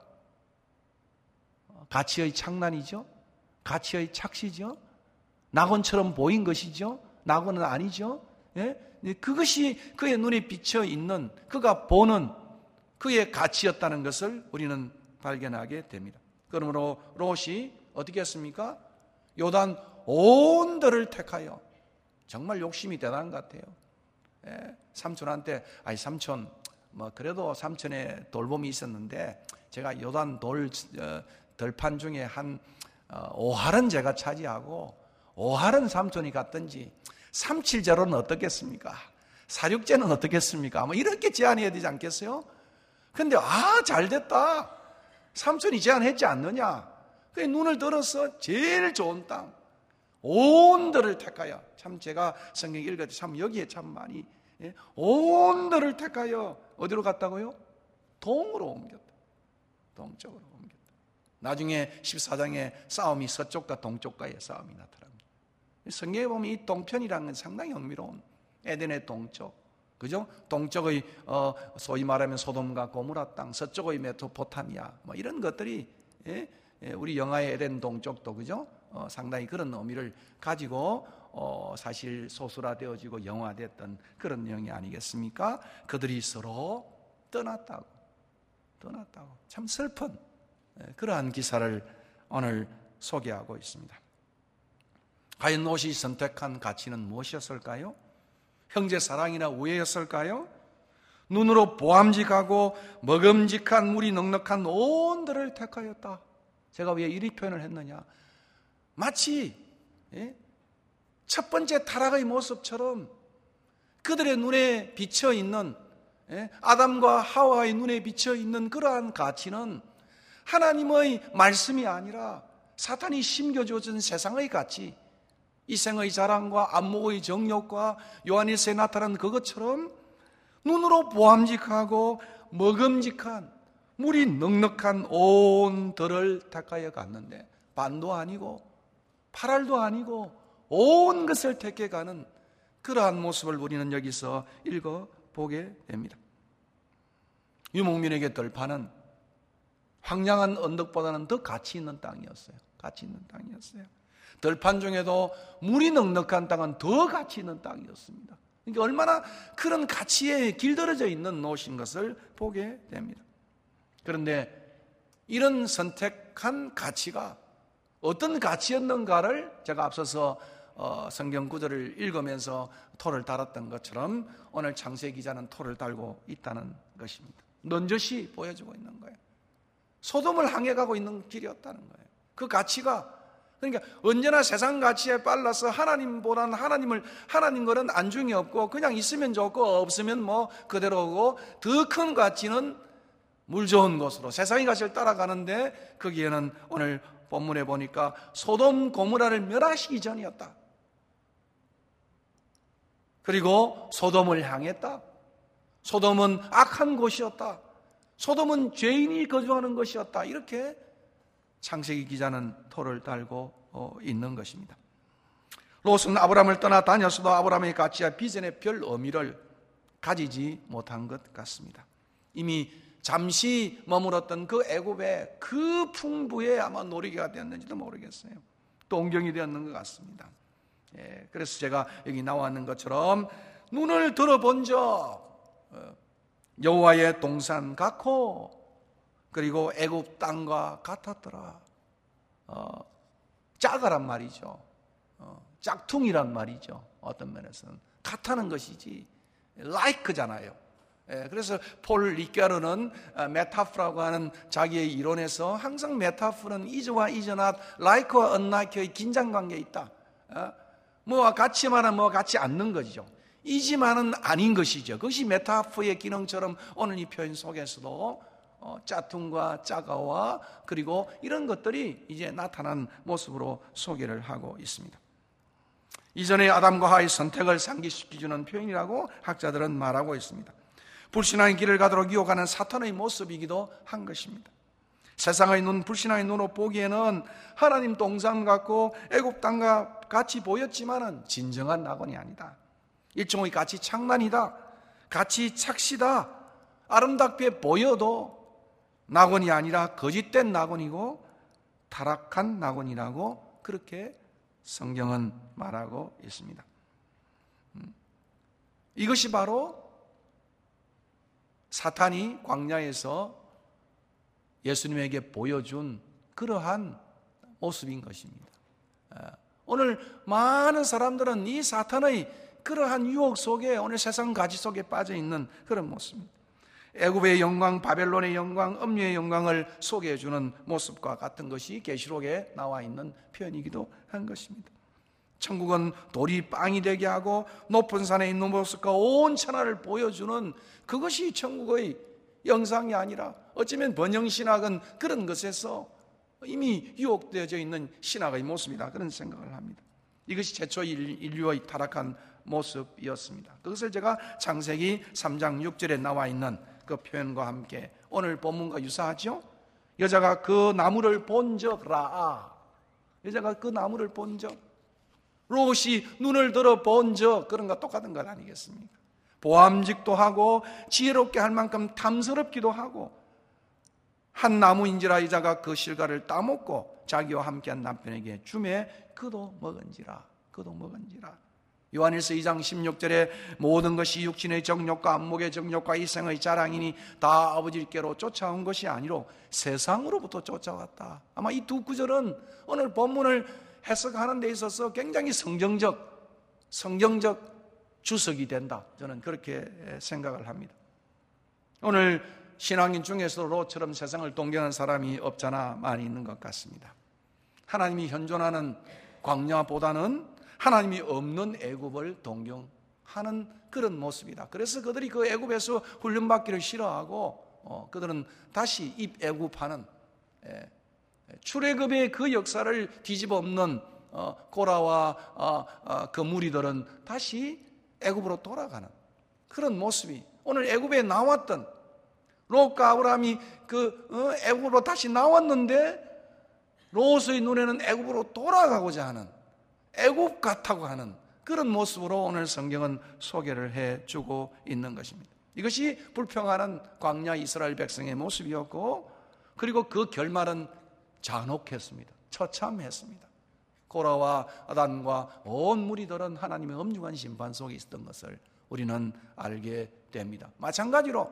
가치의 창난이죠. 가치의 착시죠. 낙원처럼 보인 것이죠. 낙원은 아니죠. 예? 그것이 그의 눈에 비쳐 있는, 그가 보는 그의 가치였다는 것을 우리는 발견하게 됩니다. 그러므로 롯이 어떻게 했습니까? 요단 온 들을 택하여, 정말 욕심이 대단한 것 같아요. 예? 삼촌한테, 아니 삼촌, 그래도 삼촌의 돌봄이 있었는데 제가 요단 들판 중에 한 5할은 제가 차지하고 5할은 삼촌이 갔든지, 370는 어떻겠습니까? 4,6제는 어떻겠습니까? 이렇게 제안해야 되지 않겠어요? 근데 잘됐다, 삼촌이 제안했지 않느냐. 그래 눈을 들어서 제일 좋은 땅 온들을 택하여, 참 제가 성경 읽을 때 참 여기에 참 많이, 온들을 택하여 어디로 갔다고요? 동으로 옮겼다. 동쪽으로 옮겼다. 나중에 14장에 싸움이 서쪽과 동쪽과의 싸움이 나타납니다. 성경에 보면 이 동편이라는 건 상당히 흥미로운, 에덴의 동쪽, 그죠? 동쪽의 소위 말하면 소돔과 고모라 땅, 서쪽의 메소포타미아, 이런 것들이, 우리 영화의 에덴 동쪽도, 그죠? 상당히 그런 의미를 가지고 사실 소설화되어지고 영화됐던 그런 내용이 아니겠습니까? 그들이 서로 떠났다고. 참 슬픈 그러한 기사를 오늘 소개하고 있습니다. 과연 롯이 선택한 가치는 무엇이었을까요? 형제 사랑이나 우애였을까요? 눈으로 보암직하고 먹음직한 물이 넉넉한 온들을 택하였다. 제가 왜 이리 표현을 했느냐? 마치 첫 번째 타락의 모습처럼 그들의 눈에 비쳐있는, 아담과 하와의 눈에 비쳐있는 그러한 가치는 하나님의 말씀이 아니라 사탄이 심겨주어진 세상의 가치, 이생의 자랑과 안목의 정욕과 요한일서에 나타난 그것처럼 눈으로 보암직하고 먹음직한 물이 넉넉한 온 들을 택하여 갔는데, 반도 아니고 8알도 아니고 온 것을 택해 가는 그러한 모습을 우리는 여기서 읽어보게 됩니다. 유목민에게 들판은 황량한 언덕보다는 더 가치 있는 땅이었어요. 들판 중에도 물이 넉넉한 땅은 더 가치 있는 땅이었습니다. 그러니까 얼마나 그런 가치에 길들여져 있는 롯인 것을 보게 됩니다. 그런데 이런 선택한 가치가 어떤 가치였는가를 제가 앞서서 성경 구절을 읽으면서 토를 달았던 것처럼 오늘 창세기 기자는 토를 달고 있다는 것입니다. 넌저시 보여주고 있는 거예요. 소돔을 향해 가고 있는 길이었다는 거예요. 그 가치가, 그러니까 언제나 세상 가치에 빨라서 하나님보다는 하나님 거는 안중이 없고 그냥 있으면 좋고 없으면 그대로고, 더 큰 가치는 물 좋은 곳으로 세상의 가치를 따라가는데, 거기에는 오늘 본문에 보니까 소돔 고모라를 멸하시기 전이었다. 그리고 소돔을 향했다. 소돔은 악한 곳이었다. 소돔은 죄인이 거주하는 것이었다. 이렇게 창세기 기자는 토를 달고 있는 것입니다. 롯은 아브람을 떠나 다녔어도 아브람의 가치와 비전의 별 의미를 가지지 못한 것 같습니다. 이미 잠시 머물었던 그 애굽의 그 풍부에 아마 놀이개가 되었는지도 모르겠어요. 또 옹경이 되었는 것 같습니다. 그래서 제가 여기 나와 있는 것처럼 눈을 들어본 적 여호와의 동산 같고, 그리고 애굽 땅과 같았더라. 작아란 말이죠. 짝퉁이란 말이죠. 어떤 면에서는 같다는 것이지 like잖아요. 그래서 폴 리케르는 메타포라고 하는 자기의 이론에서 항상 메타포는 is와 is not, like와 unlike의 긴장관계에 있다. 뭐와 같지만은 뭐와 같지 않는 것이죠. 이지만은 아닌 것이죠. 그것이 메타포의 기능처럼 오늘 이 표현 속에서도 짝퉁과 짜가와 그리고 이런 것들이 이제 나타난 모습으로 소개를 하고 있습니다. 이전에 아담과 하와의 선택을 상기시켜주는 표현이라고 학자들은 말하고 있습니다. 불신앙의 길을 가도록 유혹하는 사탄의 모습이기도 한 것입니다. 세상의 눈, 불신앙의 눈으로 보기에는 하나님 동산 같고 애굽 땅과 같이 보였지만은 진정한 낙원이 아니다. 일종의 가치 창난이다. 가치 착시다. 아름답게 보여도 낙원이 아니라 거짓된 낙원이고 타락한 낙원이라고 그렇게 성경은 말하고 있습니다. 이것이 바로 사탄이 광야에서 예수님에게 보여준 그러한 모습인 것입니다. 오늘 많은 사람들은 이 사탄의 그러한 유혹 속에 오늘 세상 가치 속에 빠져 있는 그런 모습입니다. 애굽의 영광, 바벨론의 영광, 음료의 영광을 소개해 주는 모습과 같은 것이 계시록에 나와 있는 표현이기도 한 것입니다. 천국은 돌이 빵이 되게 하고 높은 산에 있는 모습과 온 천하를 보여주는 그것이 천국의 영상이 아니라 어쩌면 번영신학은 그런 것에서 이미 유혹되어져 있는 신학의 모습이다, 그런 생각을 합니다. 이것이 최초 인류의 타락한 모습이었습니다. 그것을 제가 창세기 3장 6절에 나와 있는 그 표현과 함께 오늘 본문과 유사하죠? 여자가 그 나무를 본적 라아, 여자가 그 나무를 본적, 롯이 눈을 들어 본적, 그런 거 똑같은 것 아니겠습니까? 보암직도 하고 지혜롭게 할 만큼 탐스럽기도 하고, 한 나무인지라 여자가 그 실과를 따먹고 자기와 함께한 남편에게 주매 그도 먹은지라. 요한일서 2장 16절에 모든 것이 육신의 정욕과 안목의 정욕과 이생의 자랑이니 다 아버지께로 쫓아온 것이 아니로 세상으로부터 쫓아왔다. 아마 이 두 구절은 오늘 본문을 해석하는 데 있어서 굉장히 성경적 주석이 된다, 저는 그렇게 생각을 합니다. 오늘 신앙인 중에서 롯처럼 세상을 동경하는 사람이 없잖아 많이 있는 것 같습니다. 하나님이 현존하는 광야보다는 하나님이 없는 애굽을 동경하는 그런 모습이다. 그래서 그들이 그 애굽에서 훈련받기를 싫어하고 그들은 다시 입애굽하는, 출애굽의 그 역사를 뒤집어 엎는 고라와 그 무리들은 다시 애굽으로 돌아가는 그런 모습이 오늘 애굽에 나왔던 롯과 아브라함이 그 애굽으로 다시 나왔는데 롯의 눈에는 애굽으로 돌아가고자 하는, 애굽 같다고 하는 그런 모습으로 오늘 성경은 소개를 해주고 있는 것입니다. 이것이 불평하는 광야 이스라엘 백성의 모습이었고, 그리고 그 결말은 잔혹했습니다. 처참했습니다. 고라와 아단과 온 무리들은 하나님의 엄중한 심판 속에 있었던 것을 우리는 알게 됩니다. 마찬가지로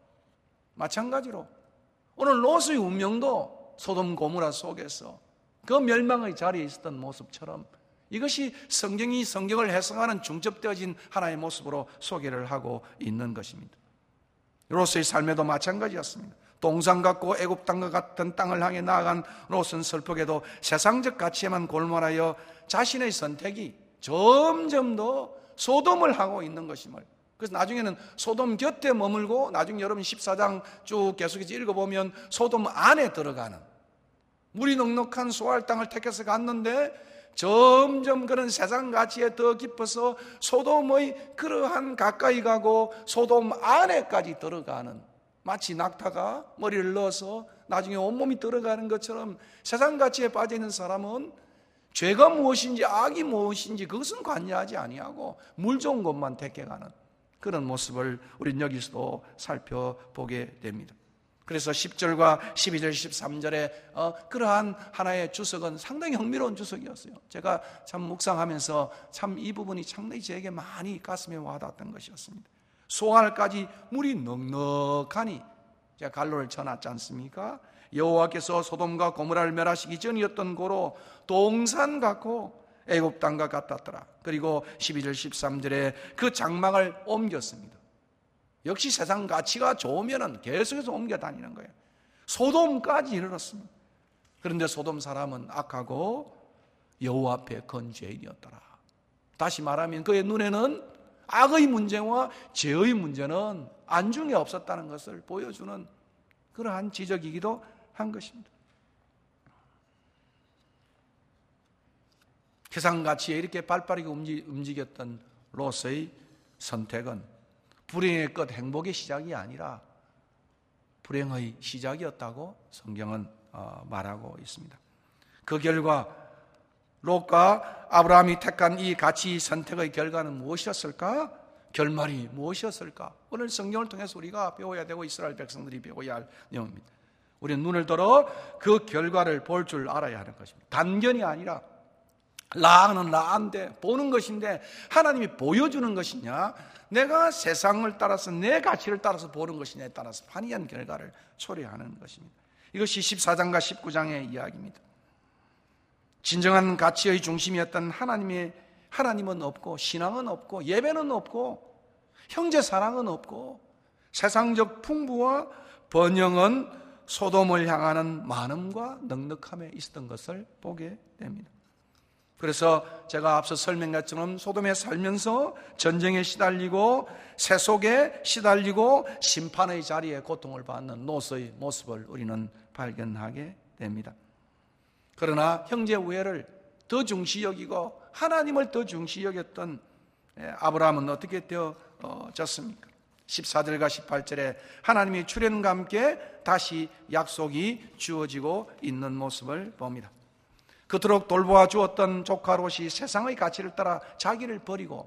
오늘 롯의 운명도 소돔 고모라 속에서 그 멸망의 자리에 있었던 모습처럼 이것이 성경을 해석하는 중첩되어진 하나의 모습으로 소개를 하고 있는 것입니다. 롯의 삶에도 마찬가지였습니다. 동상 같고 애굽 땅과 같은 땅을 향해 나아간 롯은 슬프게도 세상적 가치에만 골몰하여 자신의 선택이 점점 더 소돔을 하고 있는 것임을, 그래서 나중에는 소돔 곁에 머물고, 나중에 여러분 14장 쭉 계속해서 읽어보면 소돔 안에 들어가는, 물이 넉넉한 소알 땅을 택해서 갔는데 점점 그런 세상 가치에 더 깊어서 소돔의 그러한 가까이 가고 소돔 안에까지 들어가는, 마치 낙타가 머리를 넣어서 나중에 온몸이 들어가는 것처럼 세상 가치에 빠져있는 사람은 죄가 무엇인지 악이 무엇인지 그것은 관여하지 아니하고 물 좋은 것만 택해가는 그런 모습을 우리는 여기서도 살펴보게 됩니다. 그래서 10절과 12절, 13절에 그러한 하나의 주석은 상당히 흥미로운 주석이었어요. 제가 참 묵상하면서 참 이 부분이 상당히 제게 많이 가슴에 와닿았던 것이었습니다. 소알까지 물이 넉넉하니, 제가 갈로를 쳐놨지 않습니까? 여호와께서 소돔과 고모라를 멸하시기 전이었던 고로 동산 같고 애굽 땅과 같았더라. 그리고 12절 13절에 그 장막을 옮겼습니다. 역시 세상 가치가 좋으면 계속해서 옮겨 다니는 거예요. 소돔까지 이르렀습니다. 그런데 소돔 사람은 악하고 여호와 앞에 건 죄인이었더라. 다시 말하면 그의 눈에는 악의 문제와 죄의 문제는 안중에 없었다는 것을 보여주는 그러한 지적이기도 한 것입니다. 세상 가치에 이렇게 발빠르게 움직였던 롯의 선택은 불행의 끝, 행복의 시작이 아니라 불행의 시작이었다고 성경은 말하고 있습니다. 그 결과 롯과 아브라함이 택한 이 가치 선택의 결과는 무엇이었을까? 결말이 무엇이었을까? 오늘 성경을 통해서 우리가 배워야 되고 이스라엘 백성들이 배워야 할 내용입니다. 우리는 눈을 들어 그 결과를 볼 줄 알아야 하는 것입니다. 단견이 아니라 라는 라인데 보는 것인데 하나님이 보여주는 것이냐, 내가 세상을 따라서 내 가치를 따라서 보는 것이냐에 따라서 판이한 결과를 초래하는 것입니다. 이것이 14장과 19장의 이야기입니다. 진정한 가치의 중심이었던 하나님은 없고, 신앙은 없고, 예배는 없고, 형제 사랑은 없고, 세상적 풍부와 번영은 소돔을 향하는 많음과 넉넉함에 있었던 것을 보게 됩니다. 그래서 제가 앞서 설명한 것처럼 소돔에 살면서 전쟁에 시달리고 세속에 시달리고 심판의 자리에 고통을 받는 롯의 모습을 우리는 발견하게 됩니다. 그러나 형제 우애를 더 중시 여기고 하나님을 더 중시 여겼던 아브라함은 어떻게 되어졌습니까? 14절과 18절에 하나님이 출현과 함께 다시 약속이 주어지고 있는 모습을 봅니다. 그토록 돌보아 주었던 조카 롯이 세상의 가치를 따라 자기를 버리고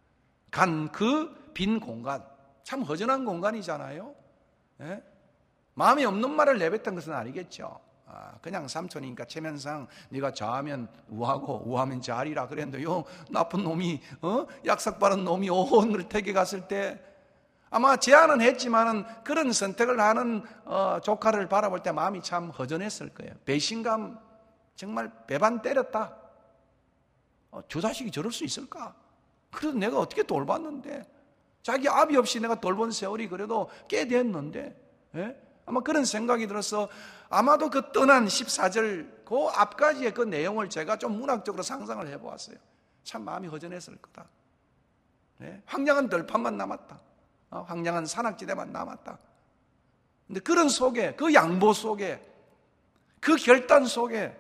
간 그 빈 공간, 참 허전한 공간이잖아요. 예? 마음이 없는 말을 내뱉던 것은 아니겠죠. 그냥 삼촌이니까 체면상 네가 좌하면 우하고 우하면 좌리라 그랬는데 요 나쁜 놈이 약삭바른 놈이 오혼을 택에 갔을 때 아마 제안은 했지만은 그런 선택을 하는 조카를 바라볼 때 마음이 참 허전했을 거예요. 배신감, 정말 배반 때렸다. 저 자식이 저럴 수 있을까? 그래도 내가 어떻게 돌봤는데, 자기 아비 없이 내가 돌본 세월이 그래도 꽤 됐는데, 예? 아마 그런 생각이 들어서 아마도 그 떠난 14절 그 앞까지의 그 내용을 제가 좀 문학적으로 상상을 해보았어요. 참 마음이 허전했을 거다. 예? 황량한 들판만 남았다. 황량한 산악지대만 남았다. 근데 그런 속에, 그 양보 속에, 그 결단 속에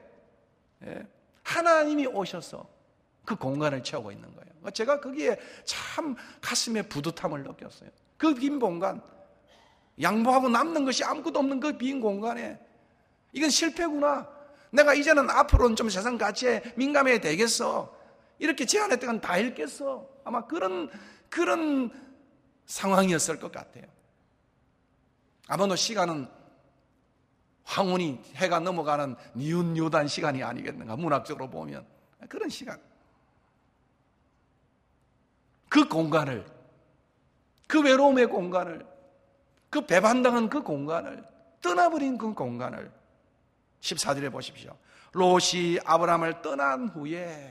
하나님이 오셔서 그 공간을 채우고 있는 거예요. 제가 거기에 참 가슴에 뿌듯함을 느꼈어요. 그 빈 공간, 양보하고 남는 것이 아무것도 없는 그 빈 공간에 이건 실패구나. 내가 이제는 앞으로는 좀 세상 가치에 민감해야 되겠어. 이렇게 제안했던 건 다 읽겠어. 아마 그런 상황이었을 것 같아요. 아마도 시간은 황혼이 해가 넘어가는 니은요단 시간이 아니겠는가, 문학적으로 보면. 그런 시간. 그 공간을, 그 외로움의 공간을, 그 배반당한 그 공간을, 떠나버린 그 공간을 14절에 보십시오. 롯이 아브라함을 떠난 후에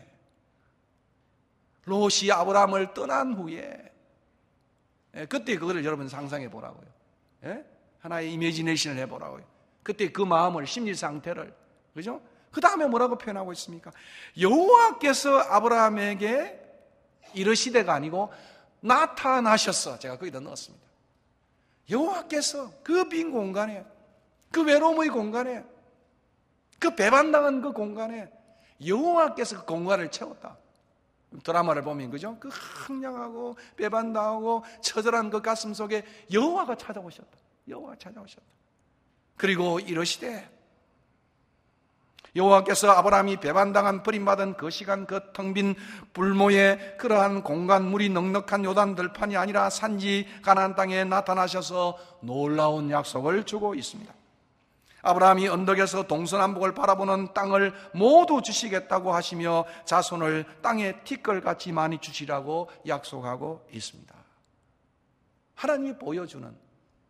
그때 그거를 여러분 상상해 보라고요. 하나의 이미지네이션을 해보라고요. 그때 그 마음을, 심리 상태를, 그죠? 그 다음에 뭐라고 표현하고 있습니까? 여호와께서 아브라함에게 이르시되가 아니고 나타나셨어. 제가 거기다 넣었습니다. 여호와께서 그 빈 공간에, 그 외로움의 공간에, 그 배반당한 그 공간에 여호와께서 그 공간을 채웠다. 드라마를 보면, 그죠? 그 황량하고 배반당하고 처절한 그 가슴 속에 여호와가 찾아오셨다. 그리고 이러시되, 여호와께서 아브라함이 배반당한 버림받은 그 시간, 그 텅 빈 불모의 그러한 공간, 물이 넉넉한 요단 들판이 아니라 산지 가나안 땅에 나타나셔서 놀라운 약속을 주고 있습니다. 아브라함이 언덕에서 동서남북을 바라보는 땅을 모두 주시겠다고 하시며 자손을 땅에 티끌같이 많이 주시라고 약속하고 있습니다. 하나님이 보여주는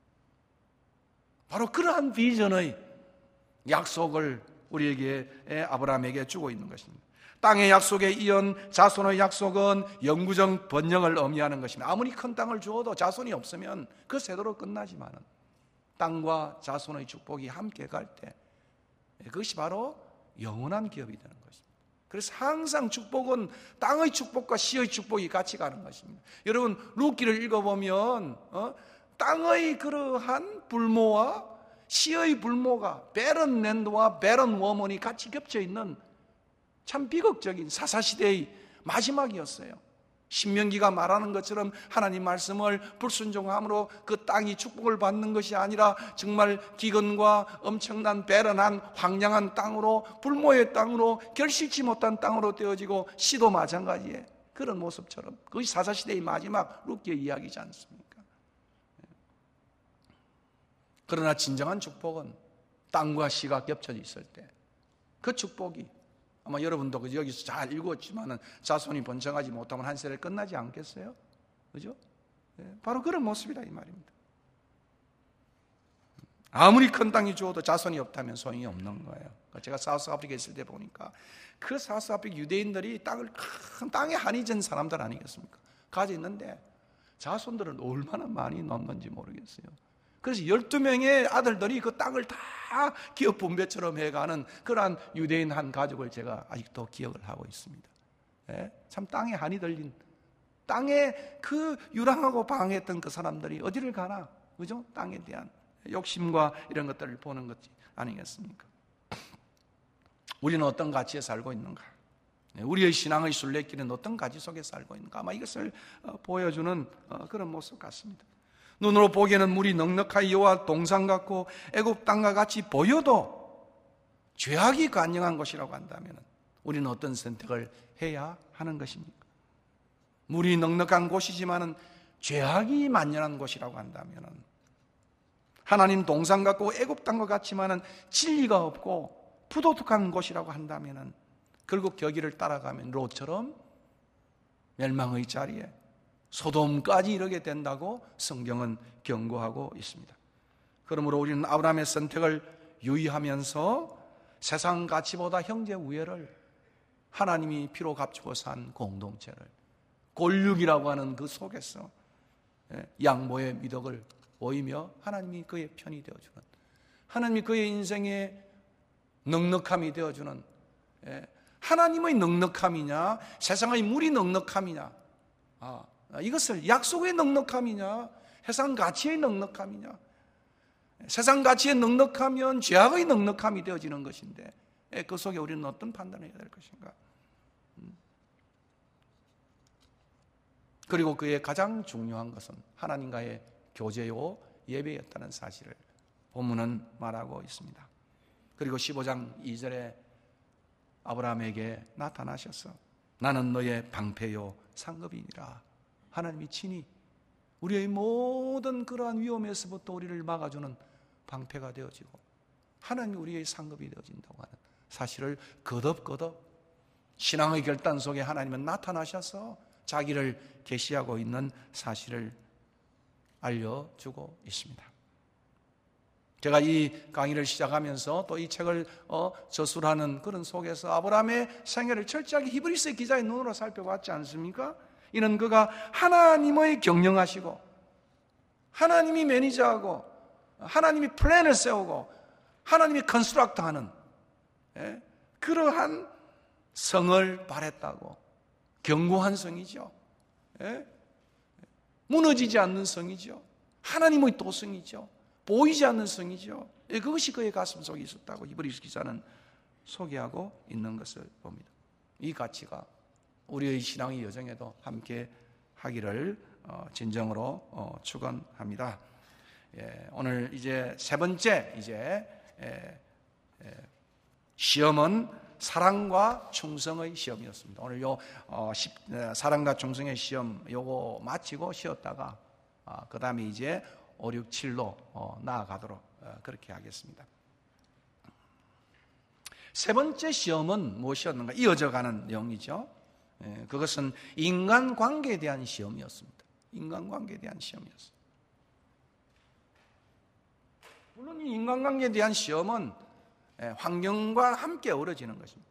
바로 그러한 비전의 약속을 우리에게, 아브라함에게 주고 있는 것입니다. 땅의 약속에 이은 자손의 약속은 영구적 번영을 의미하는 것입니다. 아무리 큰 땅을 주어도 자손이 없으면 그 세도로 끝나지만은 땅과 자손의 축복이 함께 갈 때 그것이 바로 영원한 기업이 되는 것입니다. 그래서 항상 축복은 땅의 축복과 시의 축복이 같이 가는 것입니다. 여러분, 룻기를 읽어보면 땅의 그러한 불모와 시의 불모가 베런 랜드와 베런 워먼이 같이 겹쳐 있는 참 비극적인 사사시대의 마지막이었어요. 신명기가 말하는 것처럼 하나님 말씀을 불순종함으로 그 땅이 축복을 받는 것이 아니라 정말 기근과 엄청난 베런한 황량한 땅으로, 불모의 땅으로, 결실치 못한 땅으로 되어지고, 시도 마찬가지에 그런 모습처럼 그것이 사사시대의 마지막 룻기의 이야기지 않습니까? 그러나 진정한 축복은 땅과 씨가 겹쳐져 있을 때 그 축복이 아마 여러분도 여기서 잘 읽었지만은 자손이 번성하지 못하면 한 세대 끝나지 않겠어요? 그죠? 바로 그런 모습이다 이 말입니다. 아무리 큰 땅이 주어도 자손이 없다면 소용이 없는 거예요. 제가 사우스 아프리카에 있을 때 보니까 그 사우스 아프리카 유대인들이 큰 땅에 한이 진 사람들 아니겠습니까? 가져 있는데 자손들은 얼마나 많이 넘는지 모르겠어요. 그래서 12명의 아들들이 그 땅을 다 기업 분배처럼 해가는 그러한 유대인 한 가족을 제가 아직도 기억을 하고 있습니다. 참 땅에 한이 들린, 땅에 그 유랑하고 방황했던 그 사람들이 어디를 가나? 그죠? 땅에 대한 욕심과 이런 것들을 보는 것 아니겠습니까? 우리는 어떤 가치에 살고 있는가? 우리의 신앙의 순례길은 어떤 가치 속에 살고 있는가? 아마 이것을 보여주는 그런 모습 같습니다. 눈으로 보기에는 물이 넉넉하여 여호와 동산 같고 애굽 땅과 같이 보여도 죄악이 간영한 곳이라고 한다면 우리는 어떤 선택을 해야 하는 것입니까? 물이 넉넉한 곳이지만은 죄악이 만연한 곳이라고 한다면 하나님 동산 같고 애굽 땅과 같지만은 진리가 없고 부도덕한 곳이라고 한다면 결국 거기를 따라가면 롯처럼 멸망의 자리에 소돔까지 이르게 된다고 성경은 경고하고 있습니다. 그러므로 우리는 아브라함의 선택을 유의하면서 세상 가치보다 형제 우애를 하나님이 피로 값주고 산 공동체를 골육이라고 하는 그 속에서 양보의 미덕을 보이며 하나님이 그의 편이 되어주는, 하나님이 그의 인생의 넉넉함이 되어주는, 하나님의 넉넉함이냐 세상의 물이 넉넉함이냐, 이것을 약속의 넉넉함이냐 세상 가치의 넉넉함이냐. 세상 가치의 넉넉하면 죄악의 넉넉함이 되어지는 것인데 그 속에 우리는 어떤 판단을 해야 될 것인가. 그리고 그의 가장 중요한 것은 하나님과의 교제요 예배였다는 사실을 본문은 말하고 있습니다. 그리고 15장 2절에 아브라함에게 나타나셔서 나는 너의 방패요 상급이니라. 하나님이 친히 우리의 모든 그러한 위험에서부터 우리를 막아주는 방패가 되어지고 하나님이 우리의 상급이 되어진다고 하는 사실을 거듭거듭 신앙의 결단 속에 하나님은 나타나셔서 자기를 계시하고 있는 사실을 알려주고 있습니다. 제가 이 강의를 시작하면서 또 이 책을 저술하는 그런 속에서 아브라함의 생애를 철저하게 히브리서 기자의 눈으로 살펴봤지 않습니까? 이는 그가 하나님의 경영하시고 하나님이 매니저하고 하나님이 플랜을 세우고 하나님이 컨스트럭트하는 그러한 성을 바랬다고. 견고한 성이죠. 무너지지 않는 성이죠. 하나님의 도성이죠. 보이지 않는 성이죠. 그것이 그의 가슴 속에 있었다고 히브리서 기자는 소개하고 있는 것을 봅니다. 이 가치가 우리의 신앙의 여정에도 함께 하기를 진정으로 축원합니다. 오늘 이제 세 번째 시험은 사랑과 충성의 시험이었습니다. 오늘 사랑과 충성의 시험 요거 마치고 쉬었다가 그 다음에 이제 5, 6, 7로 나아가도록 그렇게 하겠습니다. 세 번째 시험은 무엇이었는가? 이어져가는 내용이죠. 그것은 인간관계에 대한 시험이었습니다. 인간관계에 대한 시험이었습니다. 물론 이 인간관계에 대한 시험은 환경과 함께 어우러지는 것입니다.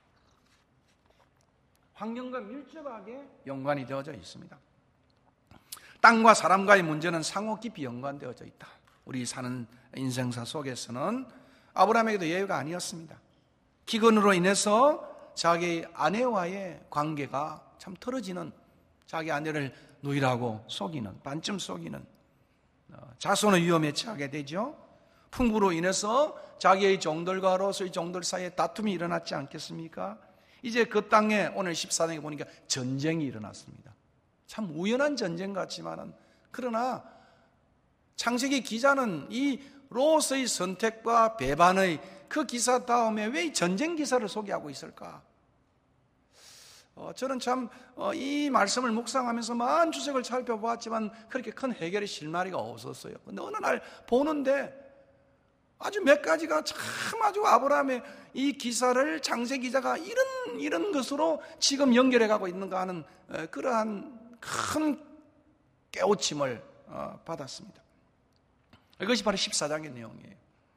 환경과 밀접하게 연관이 되어져 있습니다. 땅과 사람과의 문제는 상호 깊이 연관되어져 있다. 우리 사는 인생사 속에서는 아브라함에게도 예외가 아니었습니다. 기근으로 인해서 자기 아내와의 관계가 참 틀어지는, 자기 아내를 누이라고 속이는, 반쯤 속이는 자손의 위험에 처하게 되죠. 풍부로 인해서 자기의 종들과 롯의 종들 사이에 다툼이 일어났지 않겠습니까? 이제 그 땅에 오늘 14장에 보니까 전쟁이 일어났습니다. 참 우연한 전쟁 같지만은, 그러나 창세기 기자는 이 롯의 선택과 배반의 그 기사 다음에 왜 전쟁 기사를 소개하고 있을까? 저는 참 이 말씀을 묵상하면서 많은 주석을 살펴보았지만 그렇게 큰 해결의 실마리가 없었어요. 근데 어느 날 보는데 아주 몇 가지가 참 아주 아브라함의 이 기사를 장세 기자가 이런 것으로 지금 연결해 가고 있는가 하는 그러한 큰 깨우침을 받았습니다. 이것이 바로 14장의 내용이에요.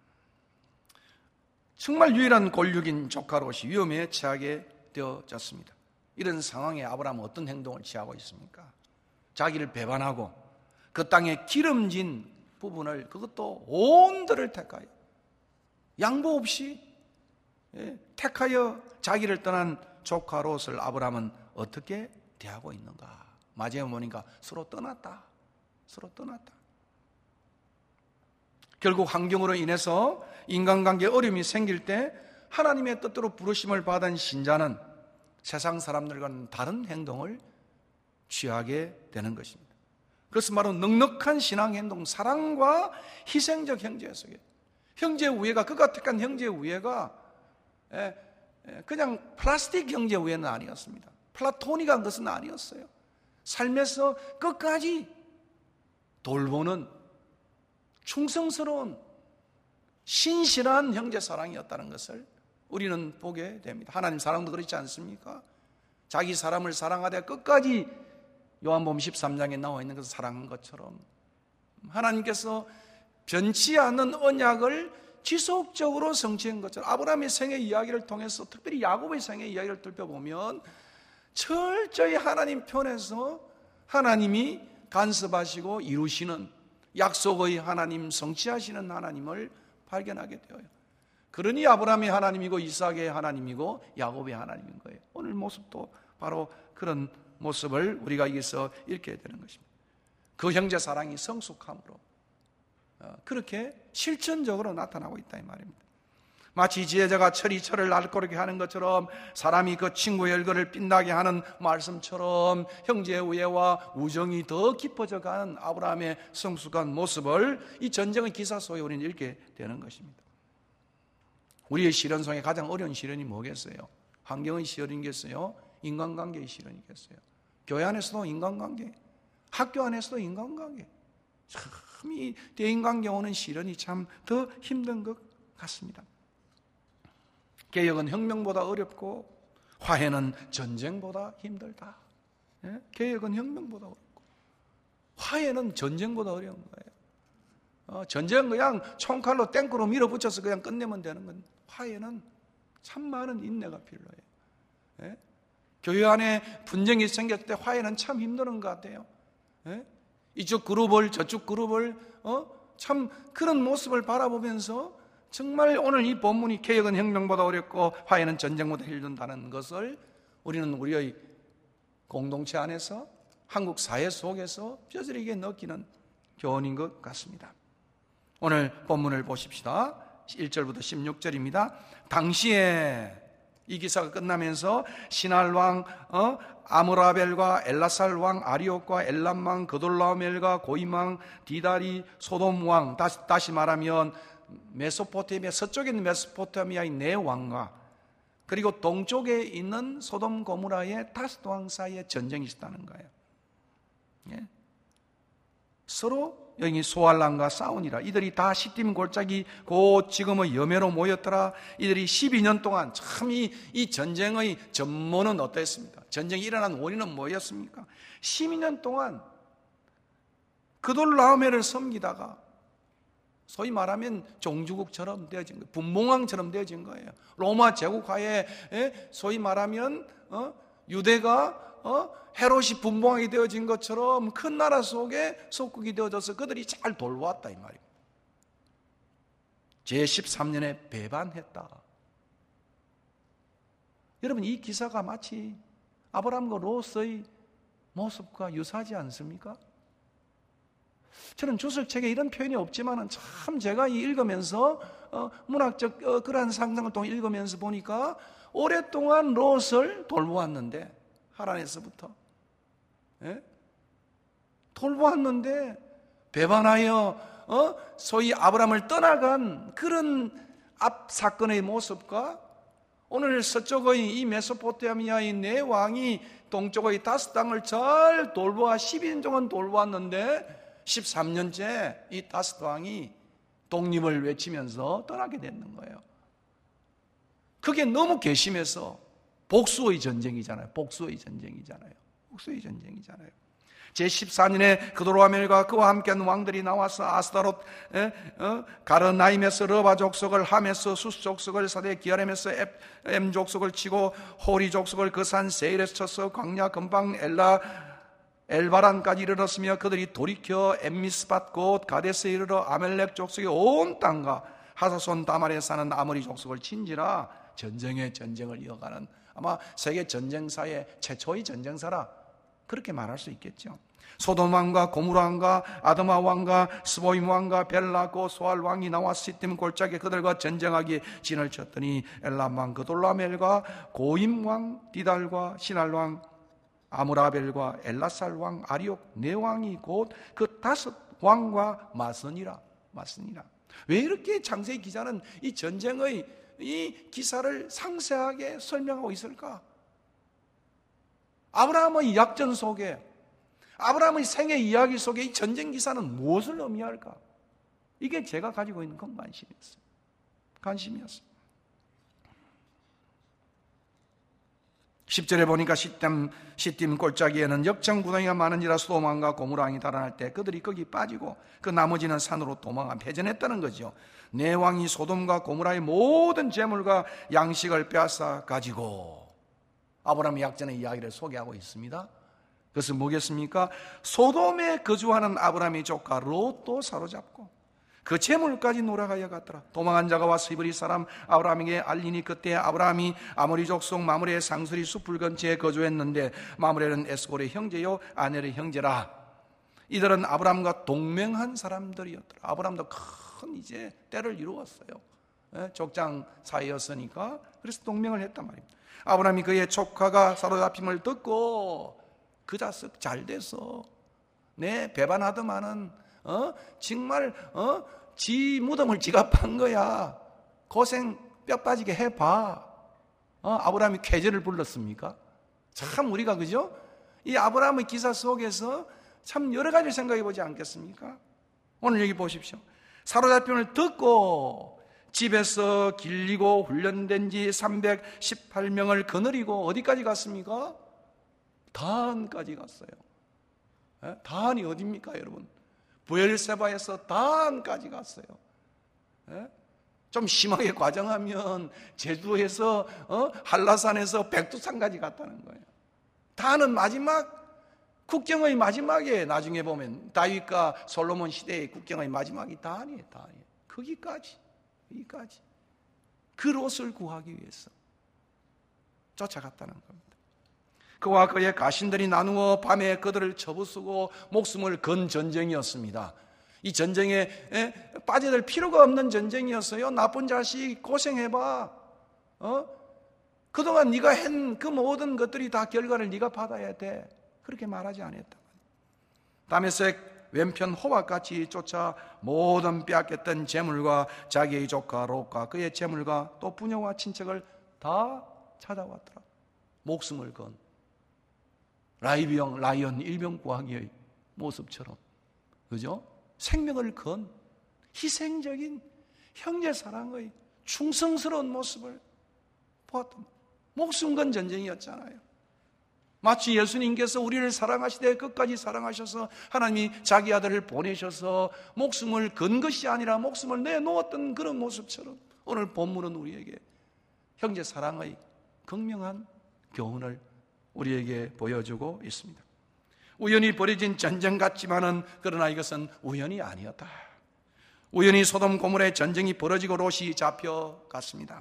정말 유일한 골육인 조카 롯이 위험에 처하게 되어졌습니다. 이런 상황에 아브라함은 어떤 행동을 취하고 있습니까? 자기를 배반하고 그 땅에 기름진 부분을, 그것도 온들을 택하여 양보 없이 택하여 자기를 떠난 조카 롯을 아브라함은 어떻게 대하고 있는가? 마지막에 보니까 서로 떠났다. 결국 환경으로 인해서 인간관계에 어려움이 생길 때 하나님의 뜻대로 부르심을 받은 신자는 세상 사람들과는 다른 행동을 취하게 되는 것입니다. 그것은 바로 넉넉한 신앙행동, 사랑과 희생적 형제 속에, 형제 우애가, 그가 택한 형제 우애가 그냥 플라스틱 형제 우애는 아니었습니다. 플라토닉한 것은 아니었어요. 삶에서 끝까지 돌보는 충성스러운 신실한 형제 사랑이었다는 것을 우리는 보게 됩니다. 하나님 사랑도 그렇지 않습니까? 자기 사람을 사랑하되 끝까지 요한복음 13장에 나와 있는 것을 사랑한 것처럼 하나님께서 변치 않는 언약을 지속적으로 성취한 것처럼 아브라함의 생애 이야기를 통해서, 특별히 야곱의 생애 이야기를 살펴보면 철저히 하나님 편에서 하나님이 간섭하시고 이루시는 약속의 하나님, 성취하시는 하나님을 발견하게 되어요. 그러니 아브라함의 하나님이고 이삭의 하나님이고 야곱의 하나님인 거예요. 오늘 모습도 바로 그런 모습을 우리가 여기서 읽게 되는 것입니다. 그 형제 사랑이 성숙함으로 그렇게 실천적으로 나타나고 있다 이 말입니다. 마치 지혜자가 철이 철을 날고르게 하는 것처럼, 사람이 그 친구의 얼굴을 빛나게 하는 말씀처럼 형제의 우애와 우정이 더 깊어져 가는 아브라함의 성숙한 모습을 이 전쟁의 기사 속에 우리는 읽게 되는 것입니다. 우리의 시련 속에 가장 어려운 시련이 뭐겠어요? 환경의 시련이겠어요? 인간관계의 시련이겠어요? 교회 안에서도 인간관계, 학교 안에서도 인간관계, 참 이 대인관계 오는 시련이 참 더 힘든 것 같습니다. 개혁은 혁명보다 어렵고 화해는 전쟁보다 힘들다. 개혁은 혁명보다 어렵고 화해는 전쟁보다 어려운 거예요. 전쟁은 그냥 총칼로 땡크로 밀어붙여서 그냥 끝내면 되는 건, 화해는 참 많은 인내가 필요해요. 교회 안에 분쟁이 생겼을 때 화해는 참 힘든 것 같아요. 이쪽 그룹을 저쪽 그룹을 참 그런 모습을 바라보면서 정말 오늘 이 본문이 개혁은 혁명보다 어렵고 화해는 전쟁보다 힘든다는 것을 우리는 우리의 공동체 안에서, 한국 사회 속에서 뼈저리게 느끼는 교훈인 것 같습니다. 오늘 본문을 보십시다. 1절부터 16절입니다. 당시에 이 기사가 끝나면서 신할 왕 아므라벨과 엘라살 왕 아리옥과 엘람 왕 그돌라오멜과 고임 왕 디다리 소돔 왕, 다시 말하면 메소포타미아, 서쪽에 있는 메소포타미아의 네 왕과 그리고 동쪽에 있는 소돔 고모라의 다섯 왕 사이에 전쟁이 있었다는 거예요. 서로 여기 소알람과 싸우니라. 이들이 다 시딤 골짜기 곧 지금의 여매로 모였더라. 이들이 12년 동안 참 이 전쟁의 전모는 어땠습니까? 전쟁이 일어난 원인은 뭐였습니까? 12년 동안 그돌라오멜을 섬기다가 소위 말하면 종주국처럼 되어진 거예요. 분봉왕처럼 되어진 거예요. 로마 제국하에 소위 말하면 유대가 헤롯이 분봉하게 되어진 것처럼 큰 나라 속에 속국이 되어져서 그들이 잘 돌보았다 이 말입니다. 제13년에 배반했다. 여러분, 이 기사가 마치 아브라함과 롯의 모습과 유사하지 않습니까? 저는 주석책에 이런 표현이 없지만 참 제가 읽으면서 문학적 그러한 상상을 통해 읽으면서 보니까 오랫동안 롯을 돌보았는데, 하란에서부터 돌보았는데 배반하여 소위 아브라함을 떠나간 그런 앞 사건의 모습과 오늘 서쪽의 이 메소포타미아의 네 왕이 동쪽의 다섯 땅을 잘 돌보아 12년 동안 돌보았는데 13년째 이 다섯 왕이 독립을 외치면서 떠나게 됐는 거예요. 그게 너무 괘씸해서 복수의 전쟁이잖아요. 복수의 전쟁이잖아요. 복수의 전쟁이잖아요. 제14년에 그도로아멜과 그와 함께한 왕들이 나와서 아스타롯, 가르나임에서 러바 족속을, 함에서 수스 족속을, 사대 기아렘에서 엠 족속을 치고 호리 족속을 그 산 세일에서 쳐서 광야 근방 엘바란까지 이르렀으며 그들이 돌이켜 엠미스밭 곧 가데스에 이르러 아멜렉 족속의 온 땅과 하사손 다말에 사는 아모리 족속을 친지라. 전쟁을 이어가는, 아마 세계 전쟁사의 최초의 전쟁사라 그렇게 말할 수 있겠죠. 소돔 왕과 고모라 왕과 아드마 왕과 스보임 왕과 벨라 고 소알 왕이 나와 시팀 골짜기에 그들과 전쟁하기 진을 쳤더니 엘람 왕 그돌라멜과 고임 왕 디달과 시날 왕 아무라벨과 엘라살 왕 아리옥 네 왕이 곧 그 다섯 왕과 맞서니라. 왜 이렇게 창세기 기자는 이 전쟁의 이 기사를 상세하게 설명하고 있을까? 아브라함의 약전 속에, 아브라함의 생애 이야기 속에 이 전쟁 기사는 무엇을 의미할까? 이게 제가 가지고 있는 건 관심이었어요. 10절에 보니까 시딤 골짜기에는 역청구덩이가 많은지라 소돔 왕과 고모라 왕이 달아날 때 그들이 거기 빠지고 그 나머지는 산으로 도망하 패전했다는 거죠. 네 왕이 소돔과 고모라의 모든 재물과 양식을 빼앗아 가지고, 아브라함의 약전의 이야기를 소개하고 있습니다. 그것은 뭐겠습니까? 소돔에 거주하는 아브라함의 조카 롯도 사로잡고 그 재물까지 놀아가야 갔더라. 도망한 자가 와서 히브리 사람 아브라함에게 알리니 그때 아브라함이 아모리 족속 마므레의 상수리 숲을 근처에 거주했는데 마므레는 에스골의 형제요 아넬의 형제라. 이들은 아브라함과 동맹한 사람들이었더라. 아브라함도 큰 이제 때를 이루었어요. 족장 사이였으니까. 그래서 동맹을 했단 말입니다. 아브라함이 그의 조카가 사로잡힘을 듣고 그 자식 잘 됐어. 내 배반하더만은 정말 지 무덤을 지가 판 거야. 고생 뼈 빠지게 해봐. 아브라함이 쾌제를 불렀습니까? 참 우리가 그죠? 이 아브라함의 기사 속에서 참 여러 가지를 생각해 보지 않겠습니까? 오늘 여기 보십시오. 사로잡힘을 듣고 집에서 길리고 훈련된 지 318명을 거느리고 어디까지 갔습니까? 다한까지 갔어요. 다한이 어디입니까, 여러분? 부엘세바에서 다한까지 갔어요. 좀 심하게 과장하면 제주에서 한라산에서 백두산까지 갔다는 거예요. 다한은 마지막 국경의 마지막에, 나중에 보면 다윗과 솔로몬 시대의 국경의 마지막이 다한이에요. 거기까지 그 롯을 구하기 위해서 쫓아갔다는 겁니다. 그와 그의 가신들이 나누어 밤에 그들을 쳐부수고 목숨을 건 전쟁이었습니다. 이 전쟁에 빠져들 필요가 없는 전쟁이었어요. 나쁜 자식 고생해봐. 그동안 네가 한 그 모든 것들이 다 결과를 네가 받아야 돼. 그렇게 말하지 않았다. 다메섹 왼편 호박같이 쫓아 모든 빼앗겼던 재물과 자기의 조카 롯과 그의 재물과 또 부녀와 친척을 다 찾아왔더라. 목숨을 건 라이언 일병 구하기의 모습처럼, 그죠? 생명을 건 희생적인 형제 사랑의 충성스러운 모습을 보았던, 목숨 건 전쟁이었잖아요. 마치 예수님께서 우리를 사랑하시되 끝까지 사랑하셔서 하나님이 자기 아들을 보내셔서 목숨을 건 것이 아니라 목숨을 내놓았던 그런 모습처럼 오늘 본문은 우리에게 형제 사랑의 극명한 교훈을 우리에게 보여주고 있습니다. 우연히 벌어진 전쟁 같지만은 그러나 이것은 우연이 아니었다. 우연히 소돔 고모라의 전쟁이 벌어지고 롯이 잡혀갔습니다.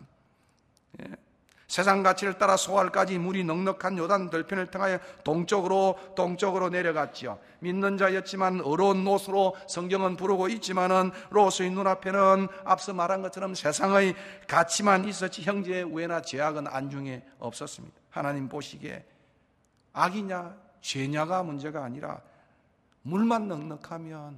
세상 가치를 따라 소알까지 물이 넉넉한 요단 들편을 통하여 동쪽으로 내려갔지요. 믿는 자였지만 어려운 롯으로 성경은 부르고 있지만은 롯의 눈앞에는 앞서 말한 것처럼 세상의 가치만 있었지 형제의 우애나 죄악은 안중에 없었습니다. 하나님 보시기에 악이냐 죄냐가 문제가 아니라 물만 넉넉하면,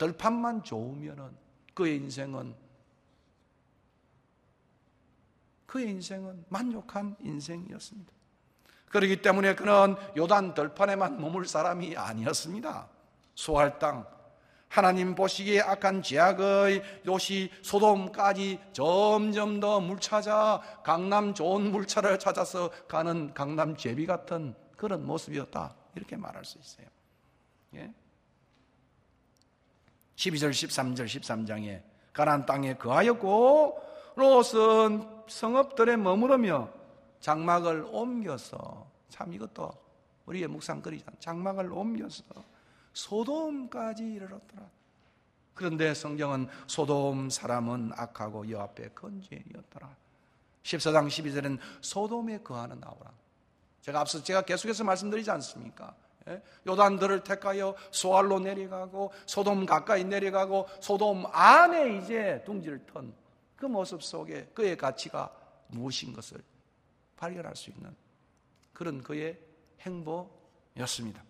들판만 좋으면은 그의 인생은 그의 인생은 만족한 인생이었습니다. 그렇기 때문에 그는 요단 들판에만 머물 사람이 아니었습니다. 소할 땅, 하나님 보시기에 악한 죄악의 도시 소돔까지 점점 더 물 찾아 강남 좋은 물차를 찾아서 가는 강남 제비 같은 그런 모습이었다, 이렇게 말할 수 있어요. 예? 12절 13절 13장에 가나안 땅에 거하였고 롯은 성읍들에 머무르며 장막을 옮겨서, 참 이것도 우리의 묵상거리잖아. 장막을 옮겨서 소돔까지 이르렀더라. 그런데 성경은 소돔 사람은 악하고 여호와 앞에 건죄인이었더라. 14장 12절은 소돔에 거하는 아브람. 제가 계속해서 말씀드리지 않습니까? 요단들을 택하여 소알로 내려가고 소돔 가까이 내려가고 소돔 안에 이제 둥지를 턴 그 모습 속에 그의 가치가 무엇인 것을 발견할 수 있는 그런 그의 행보였습니다.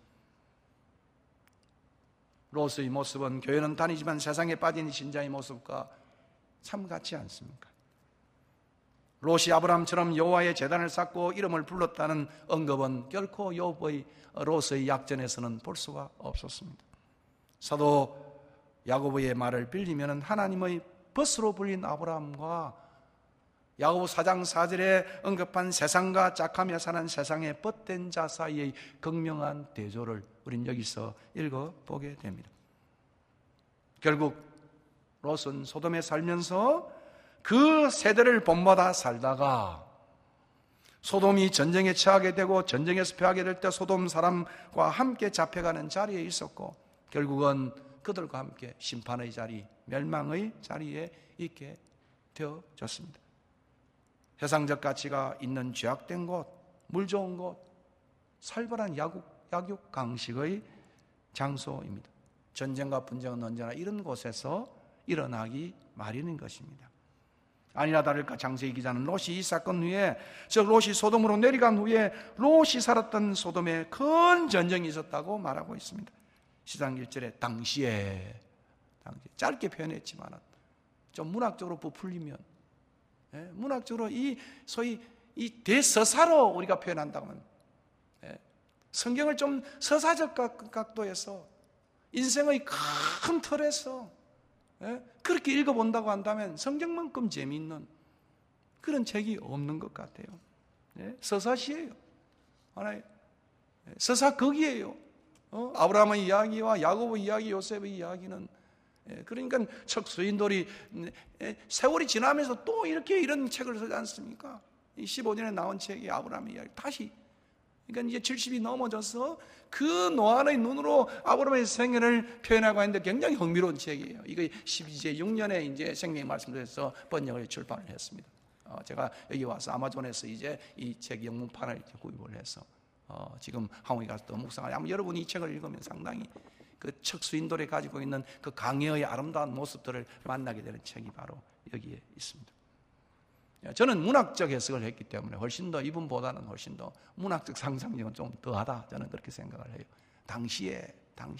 롯의 모습은 교회는 다니지만 세상에 빠진 신자의 모습과 참 같지 않습니까? 롯이 아브라함처럼 여호와의 제단을 쌓고 이름을 불렀다는 언급은 결코 롯의 약전에서는 볼 수가 없었습니다. 사도 야고보의 말을 빌리면 하나님의 벗으로 불린 아브라함과 야고보 4장 4절에 언급한 세상과 짝하며 사는 세상의 벗된 자 사이의 극명한 대조를 우린 여기서 읽어보게 됩니다. 결국 롯은 소돔에 살면서 그 세대를 본받아 살다가 소돔이 전쟁에 처하게 되고 전쟁에서 패하게 될 때 소돔 사람과 함께 잡혀가는 자리에 있었고 결국은 그들과 함께 심판의 자리, 멸망의 자리에 있게 되어졌습니다. 세상적 가치가 있는 죄악된 곳, 물 좋은 곳, 살벌한 약육 강식의 장소입니다. 전쟁과 분쟁은 언제나 이런 곳에서 일어나기 마련인 것입니다. 아니나 다를까 장세기 기자는 롯이 이 사건 후에, 즉 롯이 소돔으로 내려간 후에 롯이 살았던 소돔에 큰 전쟁이 있었다고 말하고 있습니다. 시장 1절에 당시에 짧게 표현했지만 좀 문학적으로 부풀리면, 문학적으로 소위 이 대서사로 우리가 표현한다고 하면, 성경을 좀 서사적 각도에서 인생의 큰 틀에서 그렇게 읽어본다고 한다면 성경만큼 재미있는 그런 책이 없는 것 같아요. 서사시예요. 하나의 서사극이에요. 아브라함의 이야기와 야고보 이야기, 요셉의 이야기는, 그러니까 척수인돌이 세월이 지나면서 또 이런 책을 쓰지 않습니까? 15년에 나온 책이 아브라함의 이야기. 다시, 그러니까 이제 70이 넘어져서 그 노안의 눈으로 아브라함의 생애를 표현하고 있는데 굉장히 흥미로운 책이에요. 이거 12제 6년에 이제 생명 말씀에서 번역을 출판을 했습니다. 제가 여기 와서 아마존에서 이제 이 책 영문판을 이렇게 구입을 해서 지금 한국에 가서 또 묵상하고, 아마 여러분이 이 책을 읽으면 상당히 그 척수인돌이 가지고 있는 그 강해의 아름다운 모습들을 만나게 되는 책이 바로 여기에 있습니다. 저는 문학적 해석을 했기 때문에 훨씬 더 이분보다는 훨씬 더 문학적 상상력은 좀 더하다, 저는 그렇게 생각을 해요. 당시에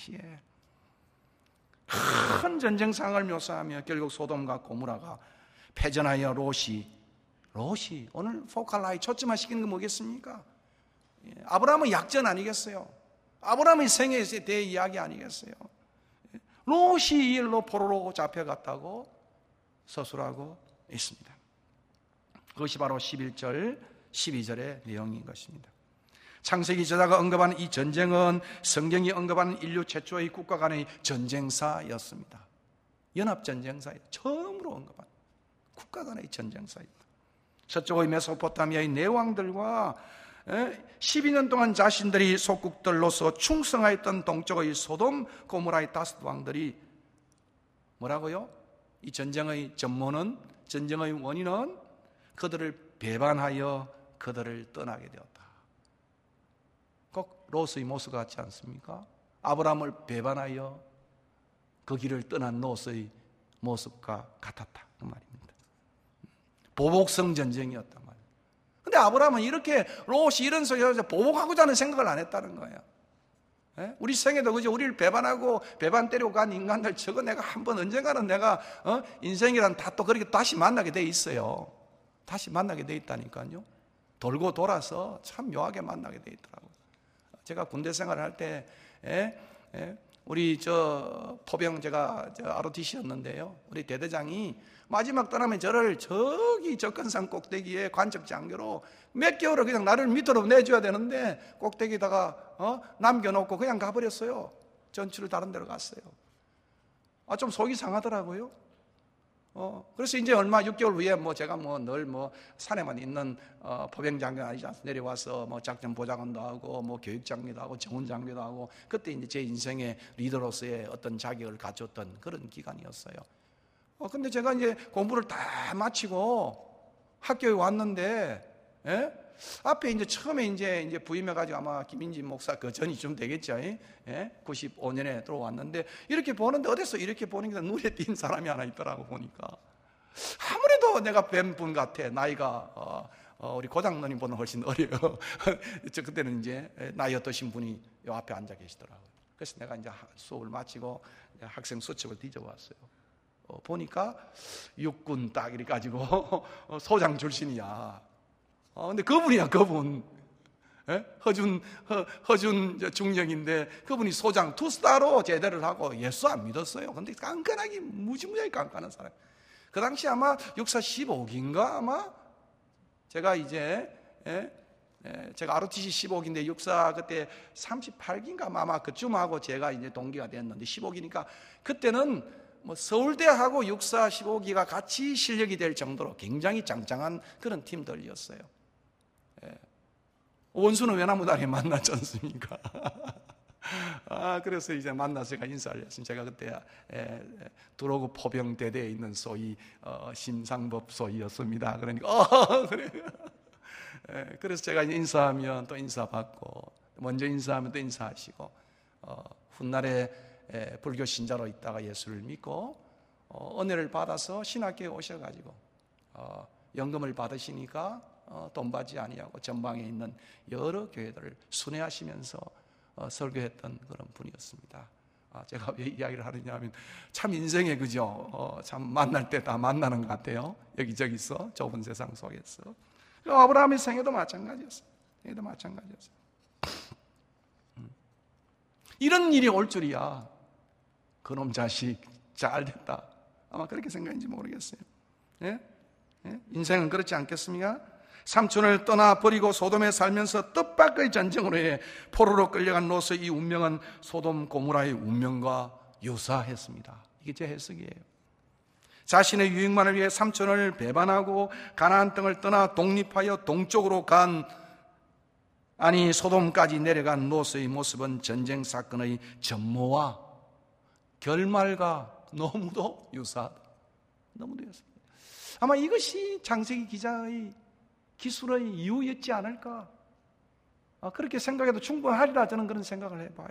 큰 전쟁 상황을 묘사하며 결국 소돔과 고모라가 패전하여 롯이 오늘 포칼라이 초점화 시키는 거 뭐겠습니까? 아브라함의 약전 아니겠어요? 아브라함의 생애에 대해 이야기 아니겠어요? 롯이 이 일로 포로로 잡혀갔다고 서술하고 있습니다. 그것이 바로 11절, 12절의 내용인 것입니다. 창세기 저자가 언급하는 이 전쟁은 성경이 언급하는 인류 최초의 국가 간의 전쟁사였습니다. 연합전쟁사예요. 처음으로 언급한 국가 간의 전쟁사입니다. 서쪽의 메소포타미아의 내왕들과 12년 동안 자신들이 속국들로서 충성하였던 동쪽의 소돔, 고모라의 다섯 왕들이 뭐라고요? 이 전쟁의 전모는, 전쟁의 원인은 그들을 배반하여 그들을 떠나게 되었다. 꼭 롯의 모습 같지 않습니까? 아브라함을 배반하여 그 길을 떠난 롯의 모습과 같았다, 그 말입니다. 보복성 전쟁이었단 말이에요. 근데 아브라함은 이렇게 롯이 이런 속에서 보복하고자 하는 생각을 안 했다는 거예요. 우리 생에도 그죠? 우리를 배반하고 배반 때리고 간 인간들, 저거 내가 한번 언젠가는 내가 인생이란 다 또 그렇게 다시 만나게 돼 있어요. 다시 만나게 돼 있다니까요. 돌고 돌아서 참 묘하게 만나게 돼 있더라고요. 제가 군대 생활을 할 때 우리 포병 제가 ROTC였는데요. 우리 대대장이 마지막 떠나면 저를 저기 접근산 꼭대기에 관적 장교로 몇 개월을 그냥 나를 밑으로 내줘야 되는데 꼭대기에다가 남겨놓고 그냥 가버렸어요. 전출을 다른 데로 갔어요. 좀 속이 상하더라고요. 그래서 이제 얼마 6개월 후에 제가 늘 산에만 있는 포병 장교 아니지 않습니까? 내려와서 작전 보좌관도 하고 교육 장교도 하고 정훈 장교도 하고 그때 이제 제 인생의 리더로서의 어떤 자격을 갖췄던 그런 기간이었어요. 근데 제가 이제 공부를 다 마치고 학교에 왔는데, 앞에 이제 처음에 이제 부임해가지고 아마 김인진 목사 그 전이 좀 되겠죠. 95년에 들어왔는데 이렇게 보는데 어디서 이렇게 보니까 눈에 띈 사람이 하나 있더라고 보니까. 아무래도 내가 뵌 분 같아. 나이가 우리 고장노님보다 훨씬 어려요. 그때는 이제 나이 어떠신 분이 요 앞에 앉아 계시더라고요. 그래서 내가 이제 수업을 마치고 학생 수첩을 뒤져봤어요. 보니까 육군 딱 이래 가지고 소장 출신이야. 근데 그분이야, 그분. 허준 중령인데 그분이 소장 투스타로 제대를 하고 예수 안 믿었어요. 근데 깐깐하게 무지무지하게 깐깐한 사람. 그 당시 아마 육사 15기인가 아마 제가 이제 제가 ROTC 15기인데 육사 그때 38기인가 아마 그쯤하고 제가 이제 동기가 됐는데 15기니까 그때는 서울대하고 육사 15기가 같이 실력이 될 정도로 굉장히 짱짱한 그런 팀들이었어요. 원수는 외나무다리에 만났지 않습니까? 그래서 이제 만나서 제가 인사를 했습니다. 제가 그때 두로구 포병대대에 있는 소위 심상법 소위였습니다. 그러니까 그래. 그래서 제가 이제 인사하면 또 인사받고 먼저 인사하면 또 인사하시고 훗날에 불교 신자로 있다가 예수를 믿고 은혜를 받아서 신학교에 오셔가지고 연금을 받으시니까 돈 받지 아니하고 전방에 있는 여러 교회들을 순회하시면서 설교했던 그런 분이었습니다. 제가 왜 이야기를 하느냐 하면 참 인생에 그죠? 참 만날 때 다 만나는 것 같아요. 여기저기서 좁은 세상 속에서. 아브라함의 생애도 마찬가지였어요. 이런 일이 올 줄이야. 그놈 자식 잘 됐다. 아마 그렇게 생각인지 모르겠어요. 인생은 그렇지 않겠습니까? 삼촌을 떠나버리고 소돔에 살면서 뜻밖의 전쟁으로 인해 포로로 끌려간 롯의 이 운명은 소돔 고모라의 운명과 유사했습니다. 이게 제 해석이에요. 자신의 유익만을 위해 삼촌을 배반하고 가나안 땅을 떠나 독립하여 동쪽으로 소돔까지 내려간 롯의 모습은 전쟁 사건의 전모와 결말과 너무도 유사하다. 너무도 유사하다. 아마 이것이 장세기 기자의 기술의 이유였지 않을까? 그렇게 생각해도 충분하리라 저는 그런 생각을 해봐요.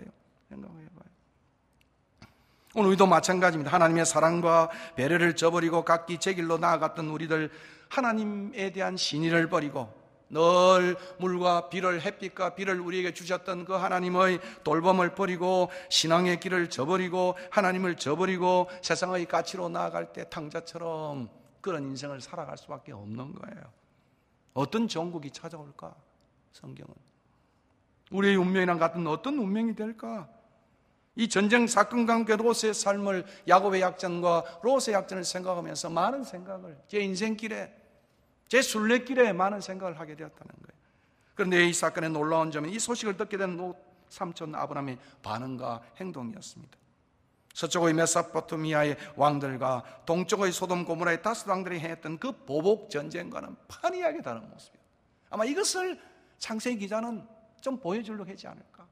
오늘 우리도 마찬가지입니다. 하나님의 사랑과 배려를 저버리고 각기 제 길로 나아갔던 우리들, 하나님에 대한 신의를 버리고 늘 물과 비를, 햇빛과 비를 우리에게 주셨던 그 하나님의 돌봄을 버리고 신앙의 길을 저버리고 하나님을 저버리고 세상의 가치로 나아갈 때 탕자처럼 그런 인생을 살아갈 수밖에 없는 거예요. 어떤 정국이 찾아올까? 성경은 우리의 운명이랑 같은 어떤 운명이 될까? 이 전쟁 사건과 함께 롯의 삶을, 야곱의 약전과 롯의 약전을 생각하면서 많은 생각을, 제 인생길에, 제 순례길에 많은 생각을 하게 되었다는 거예요. 그런데 이 사건의 놀라운 점은 이 소식을 듣게 된 롯 삼촌 아브라함의 반응과 행동이었습니다. 서쪽의 메소포타미아의 왕들과 동쪽의 소돔 고모라의 다섯 왕들이 행했던 그 보복 전쟁과는 판이하게 다른 모습이에요. 아마 이것을 창세기 기자는 좀 보여주려고 했지 않을까?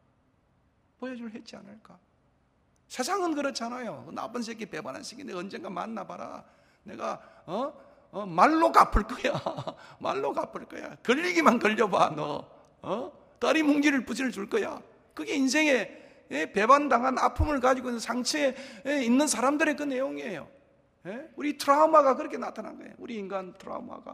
세상은 그렇잖아요. 나쁜 새끼, 배반한 새끼, 내가 언젠가 만나봐라. 내가 말로 갚을 거야. 걸리기만 걸려봐. 너 다리 뭉지를 부지를 줄 거야. 그게 인생의 배반당한 아픔을 가지고 있는 상처에 있는 사람들의 그 내용이에요. 우리 트라우마가 그렇게 나타난 거예요. 우리 인간 트라우마가.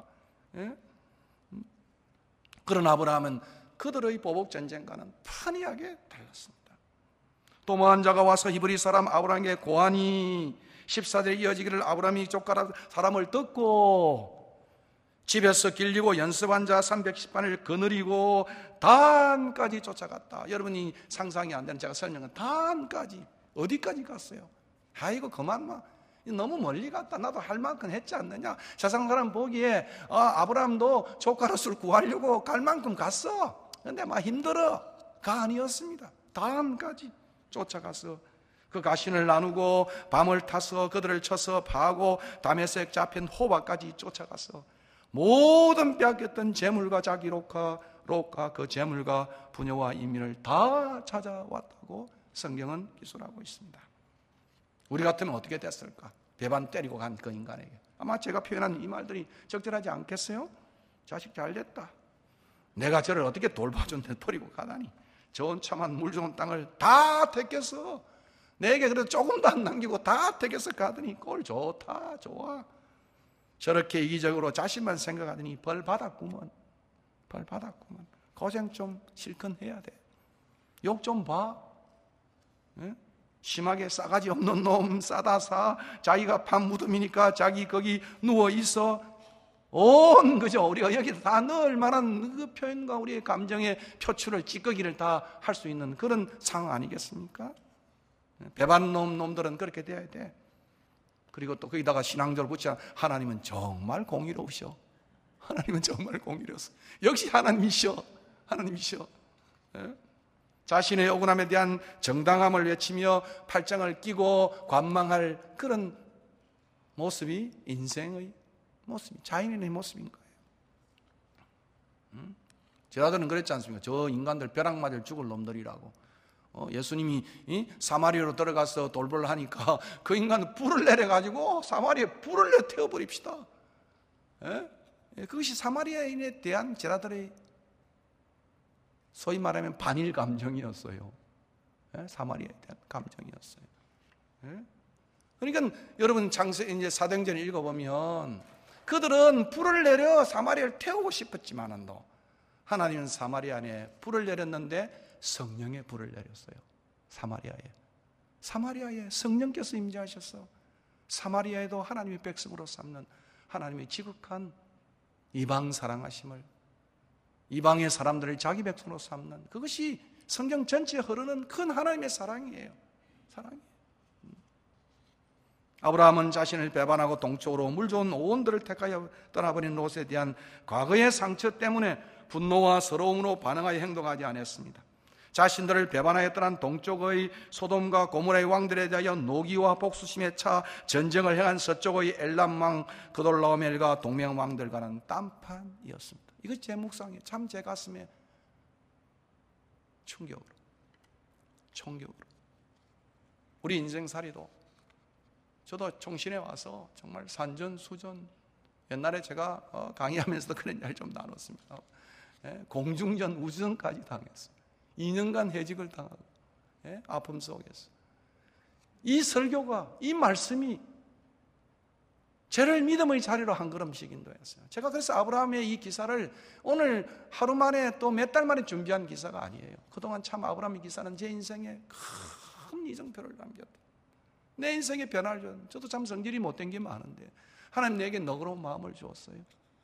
그런 아브라함은 그들의 보복 전쟁과는 판이하게 달랐습니다. 도모한 자가 와서 히브리 사람 아브라함에게 고하니 14대에 이어지기를 아브라함이 족가라 사람을 듣고 집에서 길리고 연습한 자 310반을 거느리고 단까지 쫓아갔다. 여러분이 상상이 안 되는 제가 설명한 단까지 어디까지 갔어요? 아이고 그만 너무 멀리 갔다. 나도 할 만큼 했지 않느냐. 세상 사람 보기에 아브라함도 조카로서를 구하려고 갈 만큼 갔어. 근데 힘들어가 아니었습니다. 단까지 쫓아가서 그 가신을 나누고 밤을 타서 그들을 쳐서 파하고 다메섹 잡힌 호바까지 쫓아가서 모든 빼앗겼던 재물과 자기 롯과 그 재물과 부녀와 이민을 다 찾아왔다고 성경은 기술하고 있습니다. 우리 같으면 어떻게 됐을까? 배반 때리고 간 그 인간에게 아마 제가 표현한 이 말들이 적절하지 않겠어요? 자식 잘 됐다. 내가 저를 어떻게 돌봐줬는데 버리고 가다니. 좋은 참한 물 좋은 땅을 다 택해서 내게 그래도 조금도 안 남기고 다 택해서 가더니 꼴 좋다 좋아. 저렇게 이기적으로 자신만 생각하더니 벌 받았구먼. 고생 좀 실컷 해야 돼. 욕 좀 봐. 예? 심하게 싸가지 없는 놈 싸다 사. 자기가 판 무덤이니까 자기 거기 누워 있어. 그죠? 우리가 여기서 다 넣을 만한 그 표현과 우리의 감정의 표출을 찌꺼기를 다 할 수 있는 그런 상황 아니겠습니까? 배반 놈들은 그렇게 돼야 돼. 그리고 또 거기다가 신앙적으로 붙여 하나님은 정말 공의로우셔. 하나님은 정말 공의로우셔. 역시 하나님이셔. 예? 자신의 억울함에 대한 정당함을 외치며 팔짱을 끼고 관망할 그런 모습이 인생의 모습이 자연인의 모습인 거예요. 제자들은 그랬지 않습니까? 저 인간들 벼락 맞을 죽을 놈들이라고. 예수님이 사마리아로 들어가서 돌보를 하니까 그 인간은 불을 내려가지고 사마리아에 불을 내어 태워버립시다. 그것이 사마리아인에 대한 제자들의 소위 말하면 반일 감정이었어요. 사마리아에 대한 감정이었어요. 그러니까 여러분 이제 사도행전을 읽어보면 그들은 불을 내려 사마리아를 태우고 싶었지만도 하나님은 사마리아에 불을 내렸는데 성령의 불을 내렸어요. 사마리아에 성령께서 임재하셔서 사마리아에도 하나님의 백성으로 삼는 하나님의 지극한 이방 사랑하심을, 이방의 사람들을 자기 백성으로 삼는, 그것이 성경 전체에 흐르는 큰 하나님의 사랑이에요. 아브라함은 자신을 배반하고 동쪽으로 물 좋은 오온들을 택하여 떠나버린 롯에 대한 과거의 상처 때문에 분노와 서러움으로 반응하여 행동하지 않았습니다. 자신들을 배반하여 떠난 동쪽의 소돔과 고모라의 왕들에 대하여 노기와 복수심에 차 전쟁을 행한 서쪽의 엘람 왕 그돌라오멜과 동명 왕들과는 딴판이었습니다. 이것이 제 묵상이에요. 참 제 가슴에 충격으로 우리 인생살이도, 저도 총신에 와서 정말 산전수전, 옛날에 제가 강의하면서도 그런 이야기를 좀 나눴습니다. 공중전, 우주전까지 당했어요. 2년간 해직을 당하고 아픔 속에서 이 설교가, 이 말씀이 저를 믿음의 자리로 한 걸음씩 인도했어요. 제가 그래서 아브라함의 이 기사를 오늘 하루 만에 또 몇 달 만에 준비한 기사가 아니에요. 그동안 참 아브라함의 기사는 제 인생에 큰 이정표를 남겼다. 내 인생의 변화를 줬어요. 저도 참 성질이 못된 게 많은데 하나님 내게 너그러운 마음을 주었어요.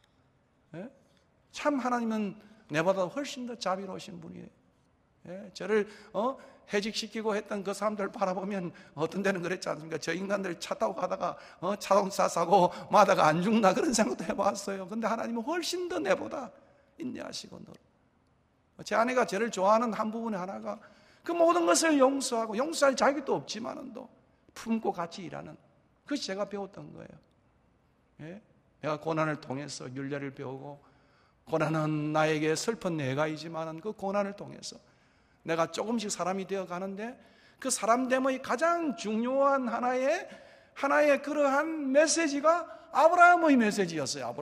참 하나님은 내보다 훨씬 더 자비로우신 분이에요. 저를 해직시키고 했던 그 사람들 바라보면 어떤 데는 그랬지 않습니까? 저 인간들 차 타고 가다가 자동차 사고 마다가 안 죽나 그런 생각도 해봤어요. 근데 하나님은 훨씬 더 내보다 인내하시고 제 아내가 저를 좋아하는 한 부분의 하나가 그 모든 것을 용서할 자격도 없지만도 품고 같이 일하는, 그것이 제가 배웠던 거예요. 내가 고난을 통해서 율례를 배우고, 고난은 나에게 슬픈 내가이지만 그 고난을 통해서 내가 조금씩 사람이 되어 가는데, 그 사람됨의 가장 중요한 하나의 그러한 메시지가 아브라함의 메시지였어요.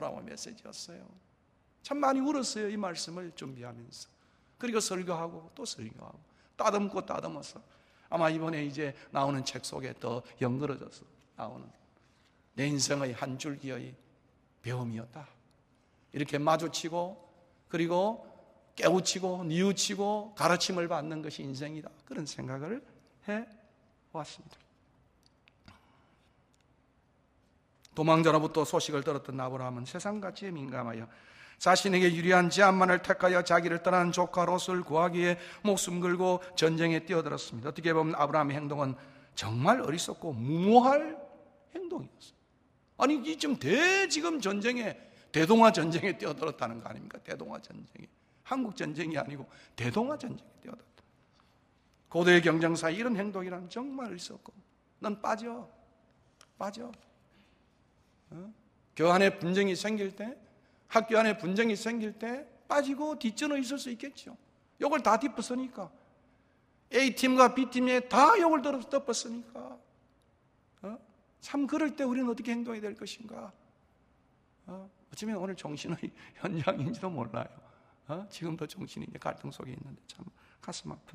참 많이 울었어요. 이 말씀을 준비하면서. 그리고 설교하고 또 설교하고 따듬어서 아마 이번에 이제 나오는 책 속에 더 연그러져서 나오는 내 인생의 한 줄기의 배움이었다. 이렇게 마주치고 그리고 깨우치고 뉘우치고 가르침을 받는 것이 인생이다. 그런 생각을 해왔습니다. 도망자로부터 소식을 들었던 아브라함은 세상 가치에 민감하여 자신에게 유리한 제안만을 택하여 자기를 떠난 조카 롯을 구하기 위해 목숨 걸고 전쟁에 뛰어들었습니다. 어떻게 보면 아브라함의 행동은 정말 어리석고 무모할 행동이었어요. 아니 이 지금 전쟁에 대동아 전쟁에 뛰어들었다는 거 아닙니까? 대동아 전쟁에, 한국 전쟁이 아니고 대동아 전쟁에 뛰어들었다. 고도의 경쟁사에 이런 행동이란 정말 어리석고 넌 빠져. 교회 안에 분쟁이 생길 때, 학교 안에 분쟁이 생길 때 빠지고 뒷전에 있을 수 있겠죠. 욕을 다 덮었으니까, A팀과 B팀에 다 욕을 덮었으니까 참 그럴 때 우리는 어떻게 행동해야 될 것인가? 어쩌면 오늘 정신의 현장인지도 몰라요. 지금도 정신이 갈등 속에 있는데 참 가슴 아픈.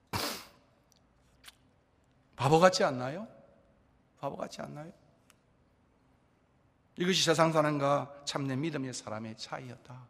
바보 같지 않나요? 이것이 세상 사람과 참된 믿음의 사람의 차이였다.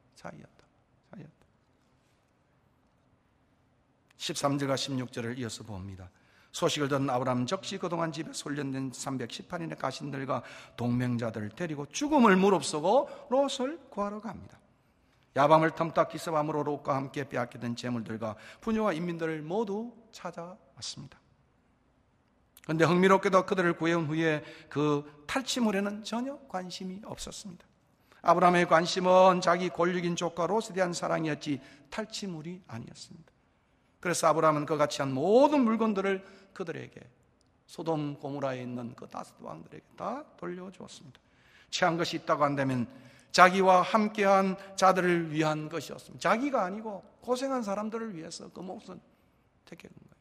13절과 16절을 이어서 봅니다. 소식을 듣는 아브라함은 적시 그동안 집에 훈련된 318인의 가신들과 동맹자들을 데리고 죽음을 무릅쓰고 롯을 구하러 갑니다. 야밤을 텀딱 기습함으로 롯과 함께 빼앗기던 재물들과 부녀와 인민들을 모두 찾아왔습니다. 그런데 흥미롭게도 그들을 구해온 후에 그 탈취물에는 전혀 관심이 없었습니다. 아브라함의 관심은 자기 권력인 조카 롯에 대한 사랑이었지 탈취물이 아니었습니다. 그래서 아브라함은 그같이 한 모든 물건들을 그들에게, 소돔 고모라에 있는 그 다섯 왕들에게 다 돌려주었습니다. 취한 것이 있다고 한다면 자기와 함께한 자들을 위한 것이었습니다. 자기가 아니고 고생한 사람들을 위해서 그 몫은 택한 거예요.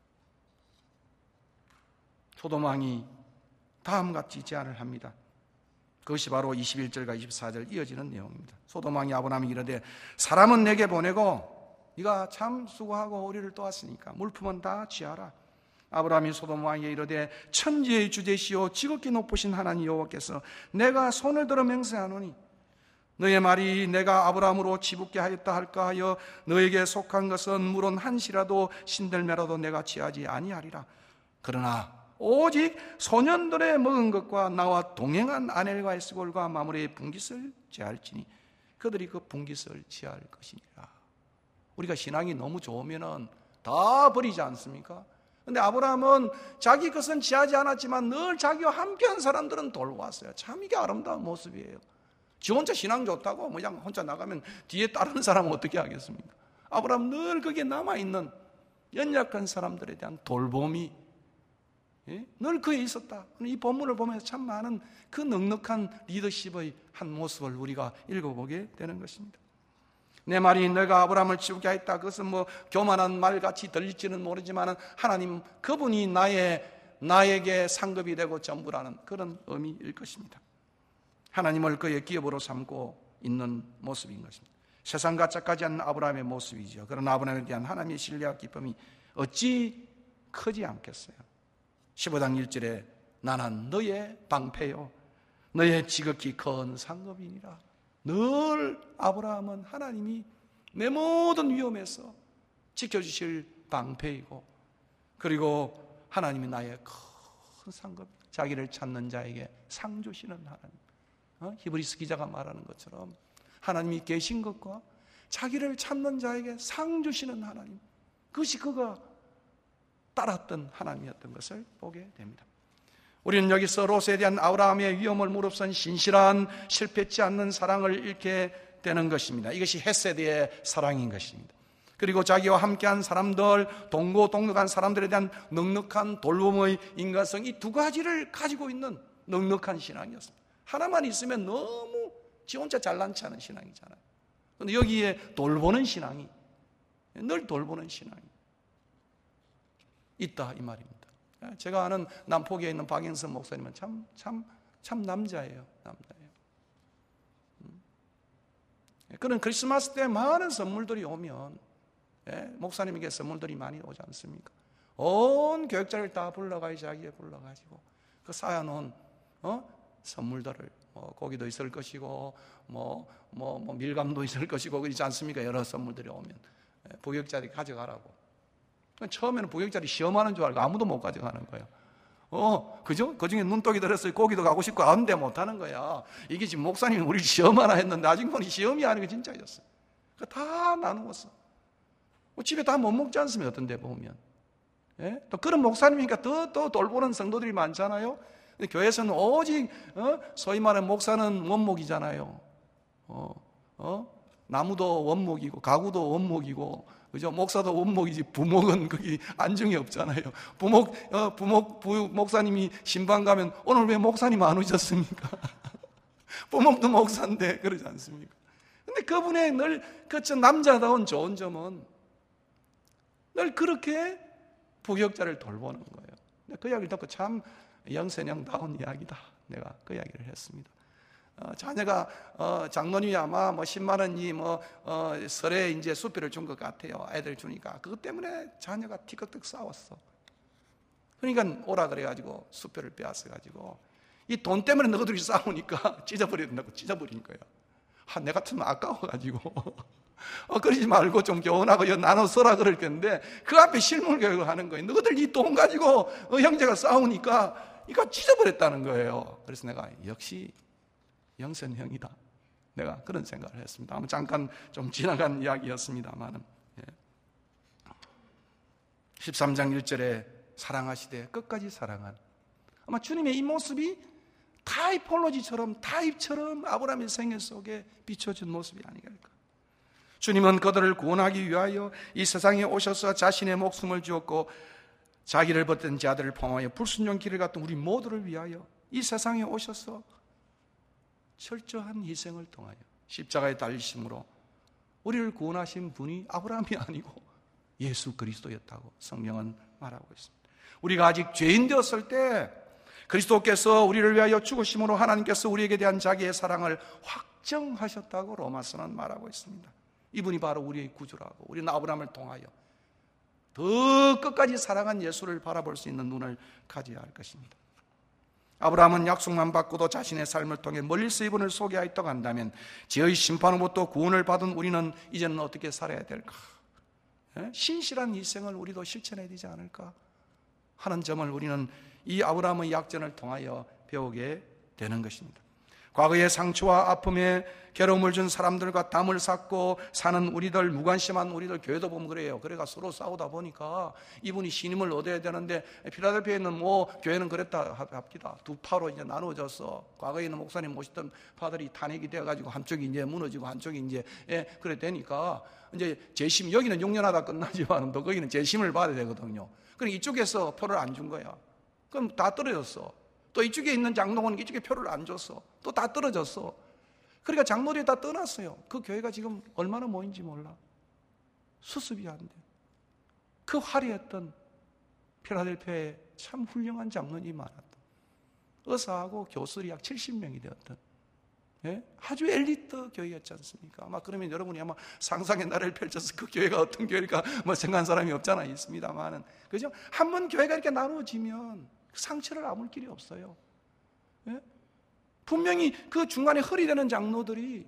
소돔 왕이 다음같이 제안을 합니다. 그것이 바로 21절과 24절 이어지는 내용입니다. 소돔 왕이 아브라함이 이르되 사람은 내게 보내고 네가 참 수고하고 우리를 도왔으니까 물품은 다 취하라. 아브라함이 소돔 왕에게 이르되 천지의 주제시오 지극히 높으신 하나님 여호와께서 내가 손을 들어 맹세하노니 너의 말이 내가 아브라함으로 치붙게 하였다 할까 하여 너에게 속한 것은 물론 한시라도 신들매라도 내가 취하지 아니하리라. 그러나 오직 소년들의 먹은 것과 나와 동행한 아넬과 에스골과 마므레의 분깃을 취할지니 그들이 그 분깃을 취할 것이니라. 우리가 신앙이 너무 좋으면 다 버리지 않습니까? 근데 아브라함은 자기 것은 취하지 않았지만 늘 자기와 함께한 사람들은 돌보았어요. 참 이게 아름다운 모습이에요. 지 혼자 신앙 좋다고 그냥 혼자 나가면 뒤에 따르는 사람은 어떻게 하겠습니까? 아브라함 늘 거기에 남아있는 연약한 사람들에 대한 돌봄이 늘 그에 있었다. 이 본문을 보면서 참 많은 그 넉넉한 리더십의 한 모습을 우리가 읽어보게 되는 것입니다. 내 말이 내가 아브라함을 치우게 했다. 그것은 교만한 말같이 들릴지는 모르지만 하나님 그분이 나에게 상급이 되고 전부라는 그런 의미일 것입니다. 하나님을 그의 기업으로 삼고 있는 모습인 것입니다. 세상 가짜까지 않는 아브라함의 모습이죠. 그러나 아브라함에 대한 하나님의 신뢰와 기쁨이 어찌 크지 않겠어요. 15장 1절에 나는 너의 방패요 너의 지극히 큰 상급이니라. 늘 아브라함은 하나님이 내 모든 위험에서 지켜주실 방패이고 그리고 하나님이 나의 큰 상급, 자기를 찾는 자에게 상 주시는 하나님. 히브리서 기자가 말하는 것처럼 하나님이 계신 것과 자기를 찾는 자에게 상 주시는 하나님, 그것이 그가 따랐던 하나님이었던 것을 보게 됩니다. 우리는 여기서 롯에 대한 아브라함의 위험을 무릅쓴 신실한 실패치 않는 사랑을 잃게 되는 것입니다. 이것이 헤세드의 사랑인 것입니다. 그리고 자기와 함께한 사람들, 동고동락한 사람들에 대한 넉넉한 돌봄의 인간성, 이 두 가지를 가지고 있는 넉넉한 신앙이었습니다. 하나만 있으면 너무 지 혼자 잘난 체 하는 신앙이잖아요. 그런데 여기에 돌보는 신앙이, 늘 돌보는 신앙이 있다 이 말입니다. 제가 아는 남포구에 있는 박영선 목사님은 참 남자예요. 그런 크리스마스 때 많은 선물들이 오면 목사님에게 선물들이 많이 오지 않습니까? 온 교역자를 다 불러가지고 자기에 불러가지고 그 쌓아놓은 선물들을 고기도 있을 것이고 밀감도 있을 것이고 그렇지 않습니까? 여러 선물들이 오면 부역자들이 가져가라고. 처음에는 부역자들이 시험하는 줄 알고 아무도 못 가져가는 거예요. 그죠? 그 중에 눈독이 들었어요. 고기도 가고 싶고 아는데 못하는 거야. 이게 지금 목사님이 우리 시험 하나 했는데 아직 보니 시험이 아니고 진짜였어요. 다 나누었어. 집에 다 못 먹지 않습니까? 어떤 데 보면. 예? 또 그런 목사님이니까 또 돌보는 성도들이 많잖아요. 근데 교회에서는 오직 소위 말하는 목사는 원목이잖아요. 나무도 원목이고 가구도 원목이고, 그죠? 목사도 원목이지 부목은 거기 안중이 없잖아요. 목사님이 신방 가면 오늘 왜 목사님 안 오셨습니까? 부목도 목사인데 그러지 않습니까? 근데 그분의 늘 그 남자다운 좋은 점은 늘 그렇게 부역자를 돌보는 거예요. 그 이야기를 듣고 참 영선형다운 이야기다. 내가 그 이야기를 했습니다. 자녀가 장모님이 아마 10만 원이 설에 이제 수표를 준 것 같아요. 애들 주니까 그것 때문에 자녀가 티격태격 싸웠어. 그러니까 오라 그래가지고 수표를 빼앗아 가지고 이 돈 때문에 너희들이 싸우니까 찢어버려야 된다고 찢어버린 거야. 내 같으면 아까워가지고 그러지 말고 좀 교훈하고 나눠 써라 그럴 텐데 그 앞에 실물 교육을 하는 거예요. 너희들 이 돈 가지고 형제가 싸우니까 이거 찢어버렸다는 거예요. 그래서 내가 역시 영선형이다. 내가 그런 생각을 했습니다. 아마 잠깐 좀 지나간 이야기였습니다만은 13장 1절에 사랑하시되 끝까지 사랑한, 아마 주님의 이 모습이 타입처럼 아브라함의 생애 속에 비춰진 모습이 아니겠을까. 주님은 그들을 구원하기 위하여 이 세상에 오셔서 자신의 목숨을 주었고 자기를 벗던 자들을 포함하여 불순종 길을 갔던 우리 모두를 위하여 이 세상에 오셔서 철저한 희생을 통하여 십자가에 달리심으로 우리를 구원하신 분이 아브라함이 아니고 예수 그리스도였다고 성경은 말하고 있습니다. 우리가 아직 죄인 되었을 때 그리스도께서 우리를 위하여 죽으심으로 하나님께서 우리에게 대한 자기의 사랑을 확정하셨다고 로마서는 말하고 있습니다. 이분이 바로 우리의 구주라고, 우리는 아브라함을 통하여 더 끝까지 사랑한 예수를 바라볼 수 있는 눈을 가져야 할 것입니다. 아브라함은 약속만 받고도 자신의 삶을 통해 멀리서 이분을 소개하였다고 한다면 죄의 심판으로부터 구원을 받은 우리는 이제는 어떻게 살아야 될까? 신실한 희생을 우리도 실천해야 되지 않을까 하는 점을 우리는 이 아브라함의 약전을 통하여 배우게 되는 것입니다. 과거의 상처와 아픔에 괴로움을 준 사람들과 담을 쌓고 사는 우리들, 무관심한 우리들, 교회도 보면 그래요. 그래가 서로 싸우다 보니까 이분이 신임을 얻어야 되는데 필라델피아에 있는 교회는 그랬다 합니다. 두 파로 이제 나누어져서 과거에 있는 목사님 모시던 파들이 탄핵이 되어가지고 한쪽이 이제 무너지고 한쪽이 이제 그래 되니까 이제 재심, 여기는 6년 하다 끝나지만 또 거기는 재심을 받아야 되거든요. 그러니까 이쪽에서 표를 안 준 거야. 그럼 다 떨어졌어. 또 이쪽에 있는 장로는 이쪽에 표를 안 줬어. 또 다 떨어졌어. 그러니까 장로들이 다 떠났어요. 그 교회가 지금 얼마나 모인지 몰라. 수습이 안 돼. 그 화려했던 필라델피아에 참 훌륭한 장로님이 많았던, 의사하고 교수들이 약 70명이 되었던 아주 엘리트 교회였지 않습니까? 아마 그러면 여러분이 아마 상상의 나래를 펼쳐서 그 교회가 어떤 교회일까 생각한 사람이 없잖아 있습니다만은, 그죠? 한번 교회가 이렇게 나누어지면 상처를 아물 길이 없어요. 분명히 그 중간에 허리되는 장로들이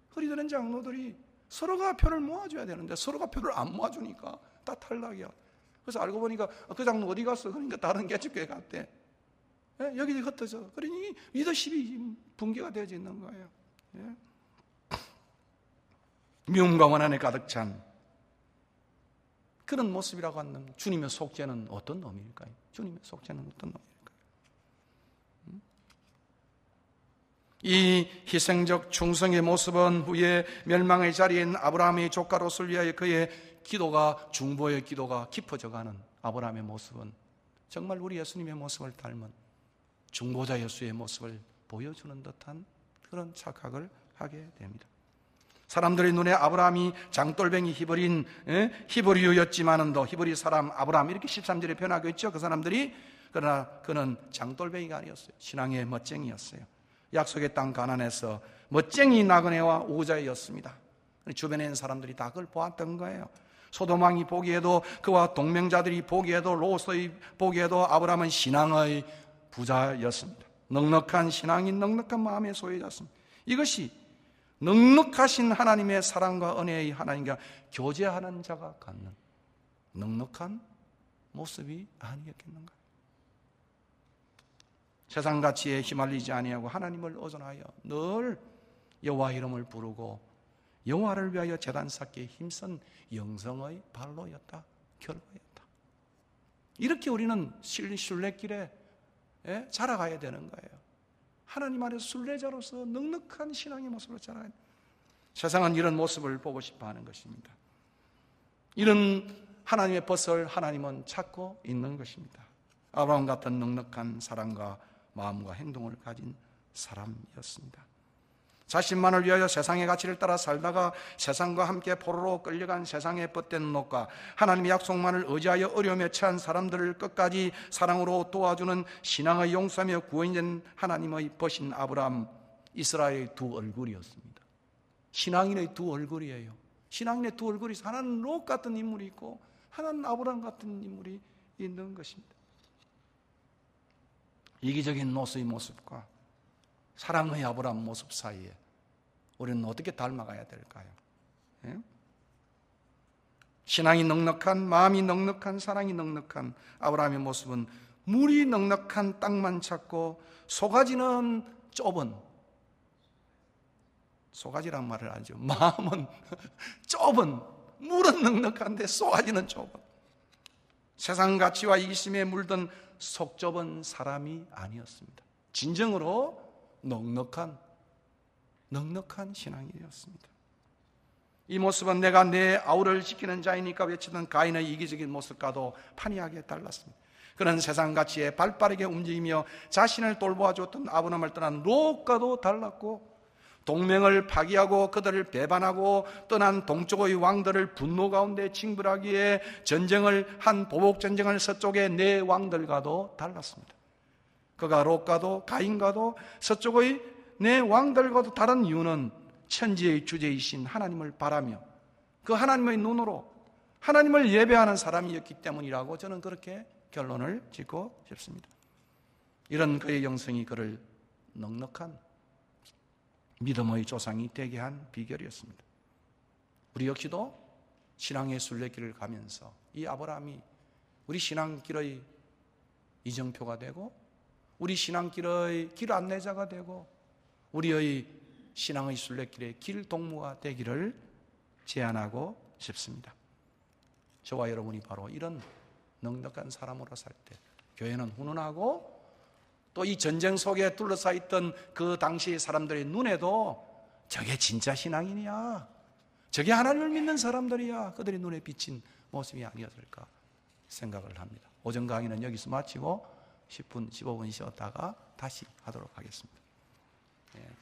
서로가 표를 모아줘야 되는데 서로가 표를 안 모아주니까 다 탈락이야. 그래서 알고 보니까 그 장로 어디 갔어? 그러니까 다른 개척교회 갔대. 여기 흩어져. 그러니 리더십이 붕괴가 되어져 있는 거예요. 미움과 원한에 가득 찬 그런 모습이라고 하는 주님의 속죄는 어떤 놈일까요? 주님의 속죄는 어떤 놈일까요? 이 희생적 충성의 모습은 후에 멸망의 자리에 있는 아브라함의 조카 롯을 위하여 그의 기도가, 중보의 기도가 깊어져가는 아브라함의 모습은 정말 우리 예수님의 모습을 닮은 중보자 예수의 모습을 보여주는 듯한 그런 착각을 하게 됩니다. 사람들의 눈에 아브라함이 장돌뱅이 히브리유였지만은도 히브리 사람 아브라함 이렇게 13절에 표현하고 있죠. 그 사람들이. 그러나 그는 장돌뱅이가 아니었어요. 신앙의 멋쟁이였어요. 약속의 땅 가나안에서 멋쟁이 나그네와 우자였습니다. 주변에 있는 사람들이 다 그걸 보았던 거예요. 소돔왕이 보기에도, 그와 동맹자들이 보기에도, 롯이 보기에도 아브라함은 신앙의 부자였습니다. 넉넉한 신앙인, 넉넉한 마음의 소유자였습니다. 이것이 넉넉하신 하나님의 사랑과 은혜의 하나님과 교제하는 자가 갖는 넉넉한 모습이 아니겠는가. 세상 가치에 휘말리지 아니하고 하나님을 의존하여 늘 여호와 이름을 부르고 여호와를 위하여 제단 쌓기에 힘쓴 영성의 발로였다, 결과였다. 이렇게 우리는 순례길에 자라가야 되는 거예요. 하나님 안에서 순례자로서 넉넉한 신앙의 모습으로 자라야 돼요. 세상은 이런 모습을 보고 싶어 하는 것입니다. 이런 하나님의 벗을 하나님은 찾고 있는 것입니다. 아브라함 같은 넉넉한 사랑과 마음과 행동을 가진 사람이었습니다. 자신만을 위하여 세상의 가치를 따라 살다가 세상과 함께 포로로 끌려간 세상의 뻗된 놈과 하나님의 약속만을 의지하여 어려움에 처한 사람들을 끝까지 사랑으로 도와주는 신앙의 용서하며 구원된 하나님의 벗인 아브라함, 이스라엘의 두 얼굴이었습니다. 신앙인의 두 얼굴이에요. 신앙인의 두 얼굴이 하나는 롯 같은 인물이 있고 하나는 아브라함 같은 인물이 있는 것입니다. 이기적인 롯의 모습과 사랑의 아브라함 모습 사이에 우리는 어떻게 닮아가야 될까요? 신앙이 넉넉한, 마음이 넉넉한, 사랑이 넉넉한 아브라함의 모습은 물이 넉넉한 땅만 찾고 소가지는 좁은, 소가지란 말을 하죠. 마음은 좁은, 물은 넉넉한데 소가지는 좁은, 세상 가치와 이기심에 물든 속 좁은 사람이 아니었습니다. 진정으로 넉넉한 신앙이었습니다. 이 모습은 내가 내 아우를 지키는 자이니까 외치던 가인의 이기적인 모습과도 판이하게 달랐습니다. 그는 세상 가치에 발빠르게 움직이며 자신을 돌보아줬던 아브라함을 떠난 롯과도 달랐고, 동맹을 파기하고 그들을 배반하고 떠난 동쪽의 왕들을 분노 가운데 징벌하기에 전쟁을 한 보복 전쟁을 서쪽의 네 왕들과도 달랐습니다. 그가 롯과도 가인과도 서쪽의 네 왕들과도 다른 이유는 천지의 주제이신 하나님을 바라며 그 하나님의 눈으로 하나님을 예배하는 사람이었기 때문이라고 저는 그렇게 결론을 짓고 싶습니다. 이런 그의 영성이 그를 넉넉한 믿음의 조상이 되게 한 비결이었습니다. 우리 역시도 신앙의 순례길을 가면서 이 아브라함이 우리 신앙길의 이정표가 되고 우리 신앙길의 길 안내자가 되고 우리의 신앙의 순례길의 길 동무가 되기를 제안하고 싶습니다. 저와 여러분이 바로 이런 넉넉한 사람으로 살 때 교회는 훈훈하고 또 이 전쟁 속에 둘러싸 있던 그 당시 사람들의 눈에도 저게 진짜 신앙인이야, 저게 하나님을 믿는 사람들이야, 그들의 눈에 비친 모습이 아니었을까 생각을 합니다. 오전 강의는 여기서 마치고 10분, 15분 쉬었다가 다시 하도록 하겠습니다.